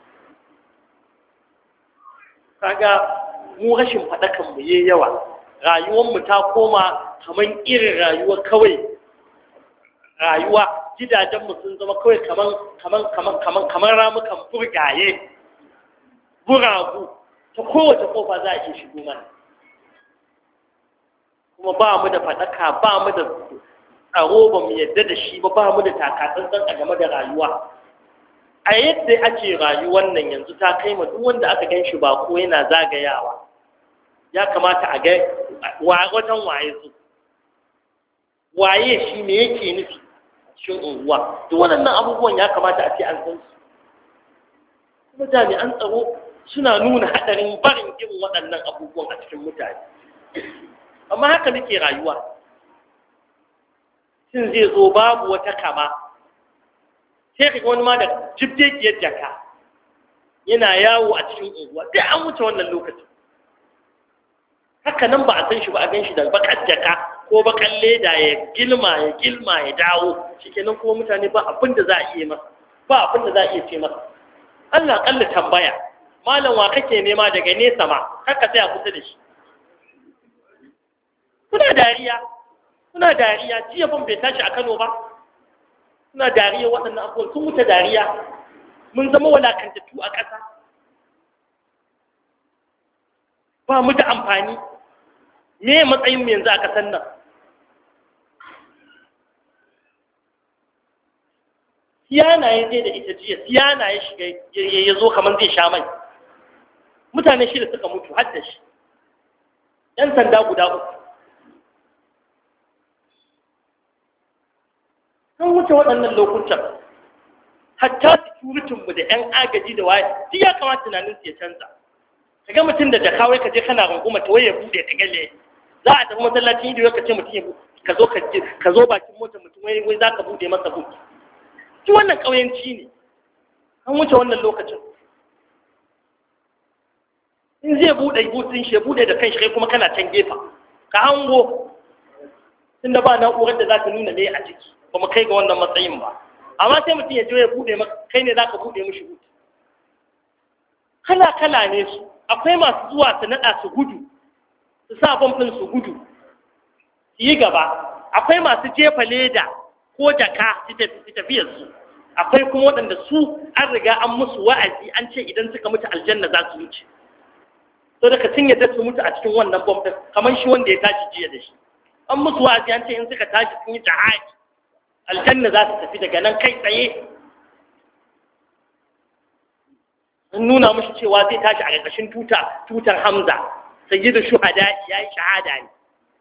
kaga mu rashin faɗakan mu yayi yawa rayuwarmu ta koma kamar irin rayuwa kawai rayuwa gidajenmu sun zama kawai kamar ramukan burgaye guragu ta kowace kofa za a iya shigo mana kuma ba mu da faɗaka ba mu da tsaro ba mu yadda da shi ba mu da takatsantsan a game da rayuwa a yadda ake rayuwar nan yanzu ta kai ma duk wanda aka gan shi ba ko yana zagayawa ya kamata a ga wajen waye su waye shi me yake nufi cikin unguwa duk waɗannan abubuwan ya kamata a ce an san su kuma jami'an tsaro suna nuna haɗarin barin irin waɗannan abubuwan a cikin mutane amma haka nake rayuwa shin zai zo babu wata kama sai ka ga wani ma da jibgegiyar jaka yana yawo a cikin unguwa duk an wuce wannan lokacin. Haka nan ba a san shi ba a gan shi da bakar jaka ko bakan leda ya gilma ya dawo shikenan kuma mutane ba abin da za a iya masa ba abin da za a iya ce masa. Allah kalla tambaya malam wa kake nema daga nesa ma haka sai a kusa da shi. Kuna dariya jiya ban bai tashi a Kano ba. Suna dariya waɗannan abubuwan sun wuce dariya. Mun zama walakantattu a ƙasa. Ba mu da amfani. Me matsayin mu yanzu a ƙasar nan? Siyana ya je da ita jiya, siyana ya shiga ya zo kamar zai sha mai. Mutane shida suka mutu har da shi. 'Yan sanda guda 3. Sun wuce waɗannan lokutan. Hatta securitinmu da 'yan agaji da waye, duk ya kamata tunanin su ya canza. Ka ga mutum da jaka wai ka je kana runguma ta waye bude ta galle. Za a tafi masallacin ido ka ce mutum ya ka zo bakin motar mutum wai za ka bude masa buki. Shi wannan ƙauyenci ne. An wuce wannan lokacin. In zai bude butun shi ya bude da kanshi kai kuma kana can gefa. Ka hango tunda ba na'urar da za ta nuna me a ciki. Ba mu kai ga wannan matsayin ba. Amma sai mutum ya je ya bude maka kai ne za ka bude mishi buki. Kala ne su. Akwai masu zuwa su naɗa su gudu. Su sa famfin su gudu. Su yi gaba. Akwai masu jefa leda ko jaka su tafiyar su. Akwai kuma waɗanda su an riga an musu wa'azi an ce idan suka mutu aljanna za su wuce. So daga sun yadda su mutu a cikin wannan famfin kamar shi wanda ya tashi jiya da shi. An musu wa'azi an ce in suka tashi sun yi jihadi aljanna za su tafi daga nan kai tsaye. An nuna mushi cewa zai tashi a ƙarƙashin tutar Hamza sayyidu shuhada ya yi shahada ne.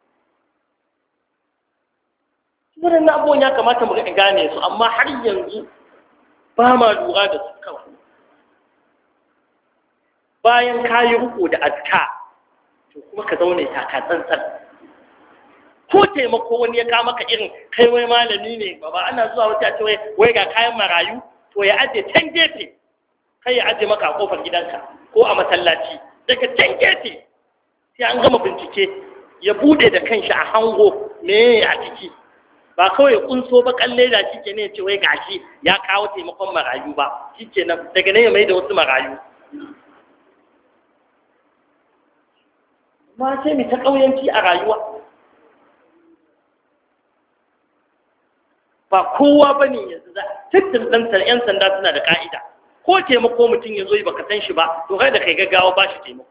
Waɗannan abubuwan ya kamata mu riƙa gane su amma har yanzu ba ma lura da su kawai. Bayan ka yi riko da azka to kuma ka zaune taka tsantsan. Ko taimako wani ya kama ka irin kai wai malami ne ba ana zuwa wata ce wai ga kayan marayu to ya aje can gefe kai ya aje maka a kofar gidanka ko a masallaci daga can gefe sai an gama bincike ya bude da kanshi a hango me a ciki ba kawai ya kunso ba kalle da shi ke ne ce wai gashi ya kawo taimakon marayu ba shi ke nan daga nan ya mai da wasu marayu. Ma sai mu ta ƙauyanci a rayuwa. Ba kowa ba ne yanzu za tattalin ɗansa 'yan sanda suna da ƙa'ida ko taimako mutum ya zo yi baka san shi ba to kai da kai gaggawa ba shi taimako.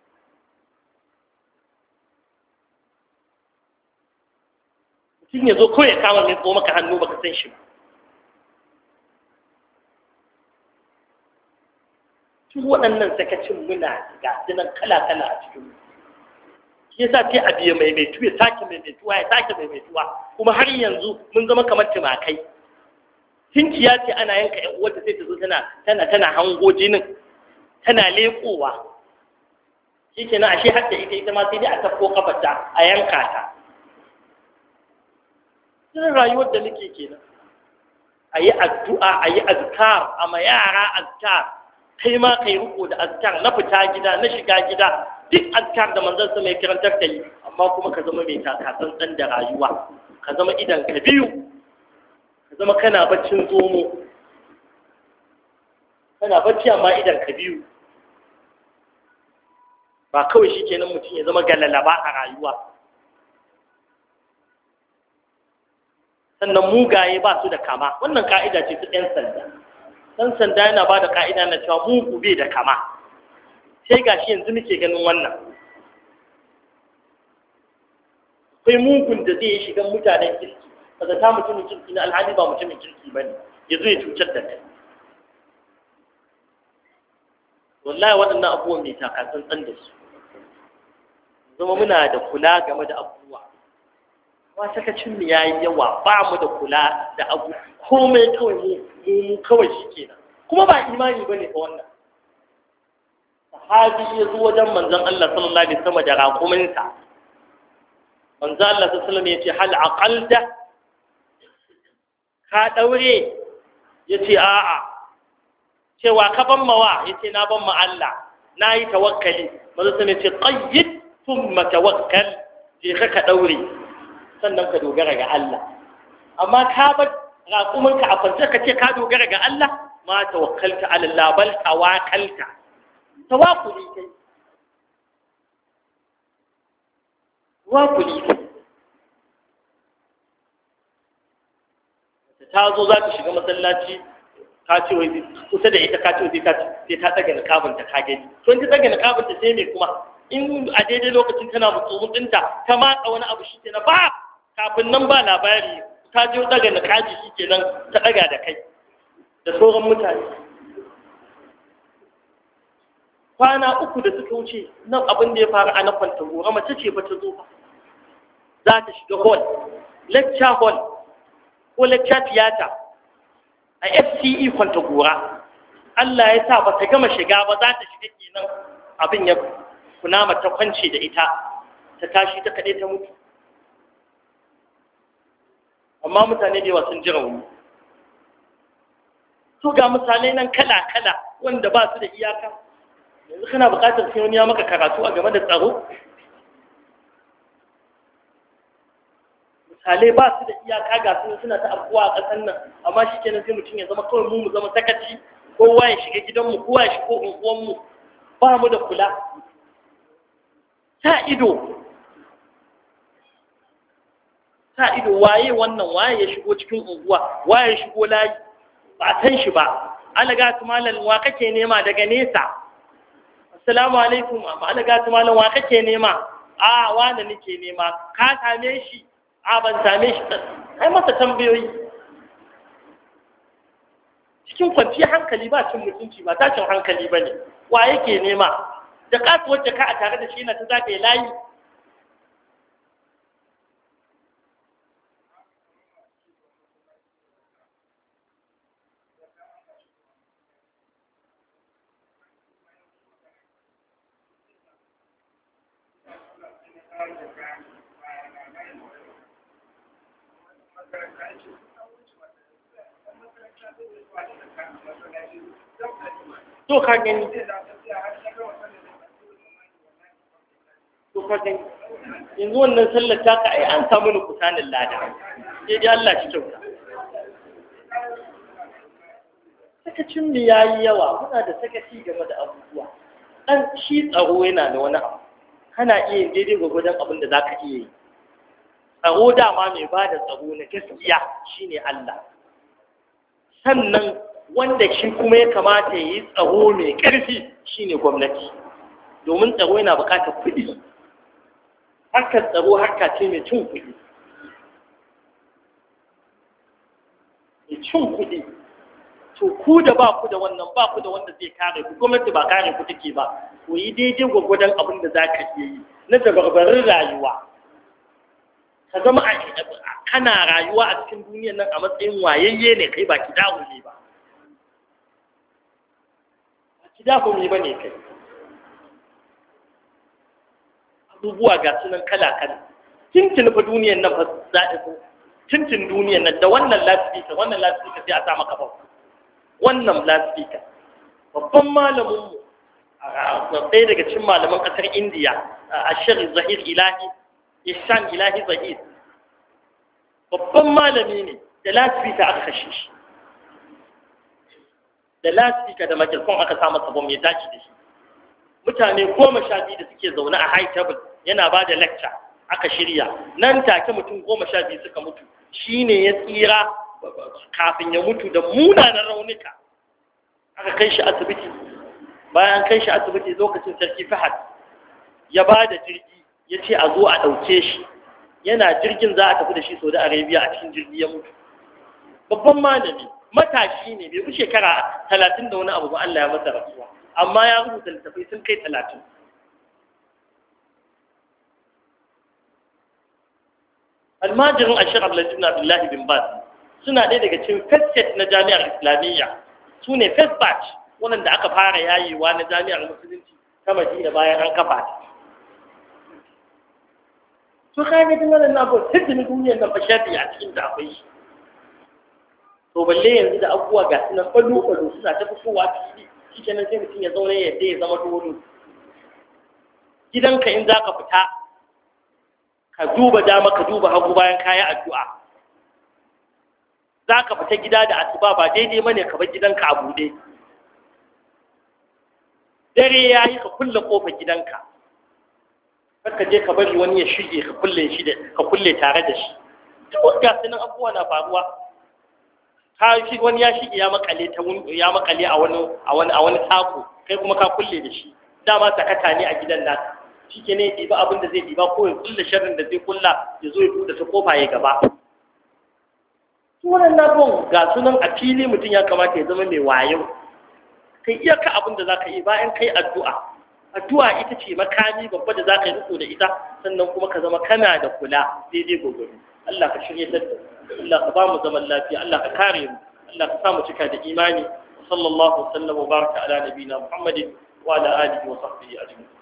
Mutum ya zo kawai ya kama mai tso maka hannu baka san shi ba. Tun waɗannan sakacin muna ga sunan kala-kala a cikin mu. Shi yasa sai a biya maimaitu ya sake maimaituwa ya sake maimaituwa kuma har yanzu mun zama kamar tumakai. Tinkiya ce ana yanka ƴan uwarta sai ta zo tana hango jinin tana leƙowa. Shi kenan ashe har da ita ma sai dai a tafko kafarta a yanka ta. Irin rayuwar da muke kenan. A yi addu'a a yi azkar a ma yara azkar kai ma kai riko da azkar na fita gida na shiga gida duk azkar da manzon sa mai karantar da yi amma kuma ka zama mai takatsantsan da rayuwa ka zama idan ka biyu ka zama kana baccin zomo kana bacci amma idan ka biyu ba kawai shikenan mutum ya zama galalaba a rayuwa. Sannan mugaye ba su da kama wannan ka'ida ce ta ɗan sanda. Ɗan sanda yana ba da ka'ida na cewa mugu bai da kama sai gashi yanzu muke ganin wannan. Akwai mugun da zai yi shigan mutanen kirki ba ta mutumin kirki na alhali ba mutumin kirki ba ne ya zo ya cutar da kai. Wallahi waɗannan abubuwan mai takatsantsan da su zama muna da kula game da abubuwa. Ba sakacin mu yayi yawa ba mu da kula da abu komai kawai mu kawai shikenan kuma ba imani bane fa wannan. Sahabi ya zo wajen manzon Allah sallallahu alaihi wasallam da raƙuminsa. Manzon Allah sallallahu alaihi wasallam ya ce hal aqalta ka daure yace a'a cewa ka ban mawa yace na ban ma Allah na yi tawakkali manzo sai ce qayyid thumma tawakkal je ka daure sannan ka dogara ga Allah amma ka bar raƙuminka a kwance ka ce ka dogara ga Allah ma tawakkalta ala Allah bal tawakkalta tawakkuli kai tawakkuli kai ta zo za ta shiga masallaci ka ce wai kusa da ita ka ce wai sai ta tsaga niqabin ta ka gani to in ta tsaga niqabin ta sai me kuma in a daidai lokacin tana mutsumutsinta ta matsa wani abu shi kenan ba kafin nan ba labari ta je daga niqabi shi kenan ta daga da kai da sauran mutane kwana uku da suka wuce nan abin da ya faru a na kwanta gora mace ce ba ta zo ba za ta shiga hall lecture hall ko lecture theater a FCE kwanta gora Allah ya sa ba ta gama shiga ba za ta shiga kenan abin ya kunama ta kwance da ita ta tashi ta kaɗai ta mutu amma mutane da yawa sun ji rauni to ga misalai nan kala-kala wanda ba su da iyaka yanzu kana buƙatar sai wani ya maka karatu a game da tsaro misalai ba su da iyaka ga su suna ta abuwa a ƙasar nan amma shi kenan sai mutum ya zama kawai mu zama sakaci kowa ya shiga gidanmu kowa ya shigo unguwanmu ba mu da kula sa ido waye wannan waye ya shigo cikin unguwa waye ya shigo layi ba a san shi ba alagatu malam wa kake nema daga nesa assalamu alaikum alagatu malam wa kake nema a wanda nake nema ka same shi a ban same shi ai masa tambayoyi cikin kwanciyar hankali ba cin mutunci ba tashin hankali bane wa yake nema da kasuwar jaka a tare da shi na ta zagaye layi to ka gani yanzu wannan sallar ta ka ai an samu nukusanin lada sai dai Allah shi kyauta sakacin mu yayi yawa muna da sakaci game da abubuwa dan shi tsaro yana da wani abu kana iya yin daidai gwagwadon abin da zaka iya yi tsaro dama mai ba da tsaro na gaskiya shine Allah sannan wanda shi kuma ya kamata ya yi tsaro mai ƙarfi shine gwamnati domin tsaro yana buƙatar kuɗi harkar tsaro harka ce mai cin kuɗi to ku da ba ku da wannan ba ku da wanda zai kare ku gwamnati ba kare ku take ba ku yi daidai gwagwadon abin da za ka iya yi na dabarbarin rayuwa ka zama kana rayuwa a cikin duniyar nan a matsayin wayayye ne kai ba kidahu ne ba kidahu ne ba ne kai abubuwa ga sunan kala-kala tintin fa duniyar nan fa tintin duniyar nan da wannan lasifika sai a sa maka ba wannan lasifika babban malaminmu ɗaya daga cikin malaman ƙasar indiya a shirin zahir ilahi ihsan ilahi zahir babban malami ne da lasifika aka kashe shi da lasifika da makirkon aka sa masa bom ya tashi da shi mutane 12 da suke zaune a high table yana ba da lecture aka shirya nan take mutum 12 suka mutu shine ya tsira kafin ya mutu da munanan raunuka aka kai shi asibiti bayan kai shi asibiti lokacin sarki Fahad ya ba da jirgi ya ce a zo a ɗauke shi yana jirgin za a tafi da shi Saudi Arabia a cikin jirgi ya mutu babban malami matashi ne bai fi shekara 30 da wani abu ba Allah ya masa rasuwa amma ya rubuta littafai sun kai 30 almajirin ashir abdullahi ibn abdullahi bin baz suna ɗaya daga cikin first set na jami'ar islamiyya su ne first batch wannan da aka fara yayewa na jami'ar musulunci ta madina bayan an kafa ta to kaga din wannan abu sai duniyar nan fa shafi a cikin da akwai shi to balle yanzu da abubuwa ga sunan kwallo suna ta fitowa fili shikenan sai mutum ya zauna yadda ya zama dole gidanka in za ka fita ka duba dama ka duba hagu bayan kayi addu'a za ka fita gida da asuba ba daidai bane ka bar gidanka a buɗe dare ya yi ka kulle ƙofar gidanka ka je ka bari wani ya shige ka kulle tare da shi duk ga sunan abubuwa na faruwa wani ya shige ya makale a wani sako kai kuma ka kulle da shi dama sakata ne a gidan naka shike ne diba abin da zai diba ko ya kulle sharrin da zai kulla ya zo ya buɗe ta kofa ya gaba wannan labon ga sunan a fili mutum ya kamata ya zama mai wayo kai iyaka abin da zaka yi bayan kai addu'a ita ce makami babba da zaka yi riko da ita sannan kuma ka zama kana da kula daidai gobe Allah ka shirye ta Allah ka ba mu zaman lafiya Allah ka kare mu Allah ka sa mu cika da imani sallallahu alaihi wa sallam wa baraka ala nabiyina Muhammadin wa ala alihi wa sahbihi ajma'in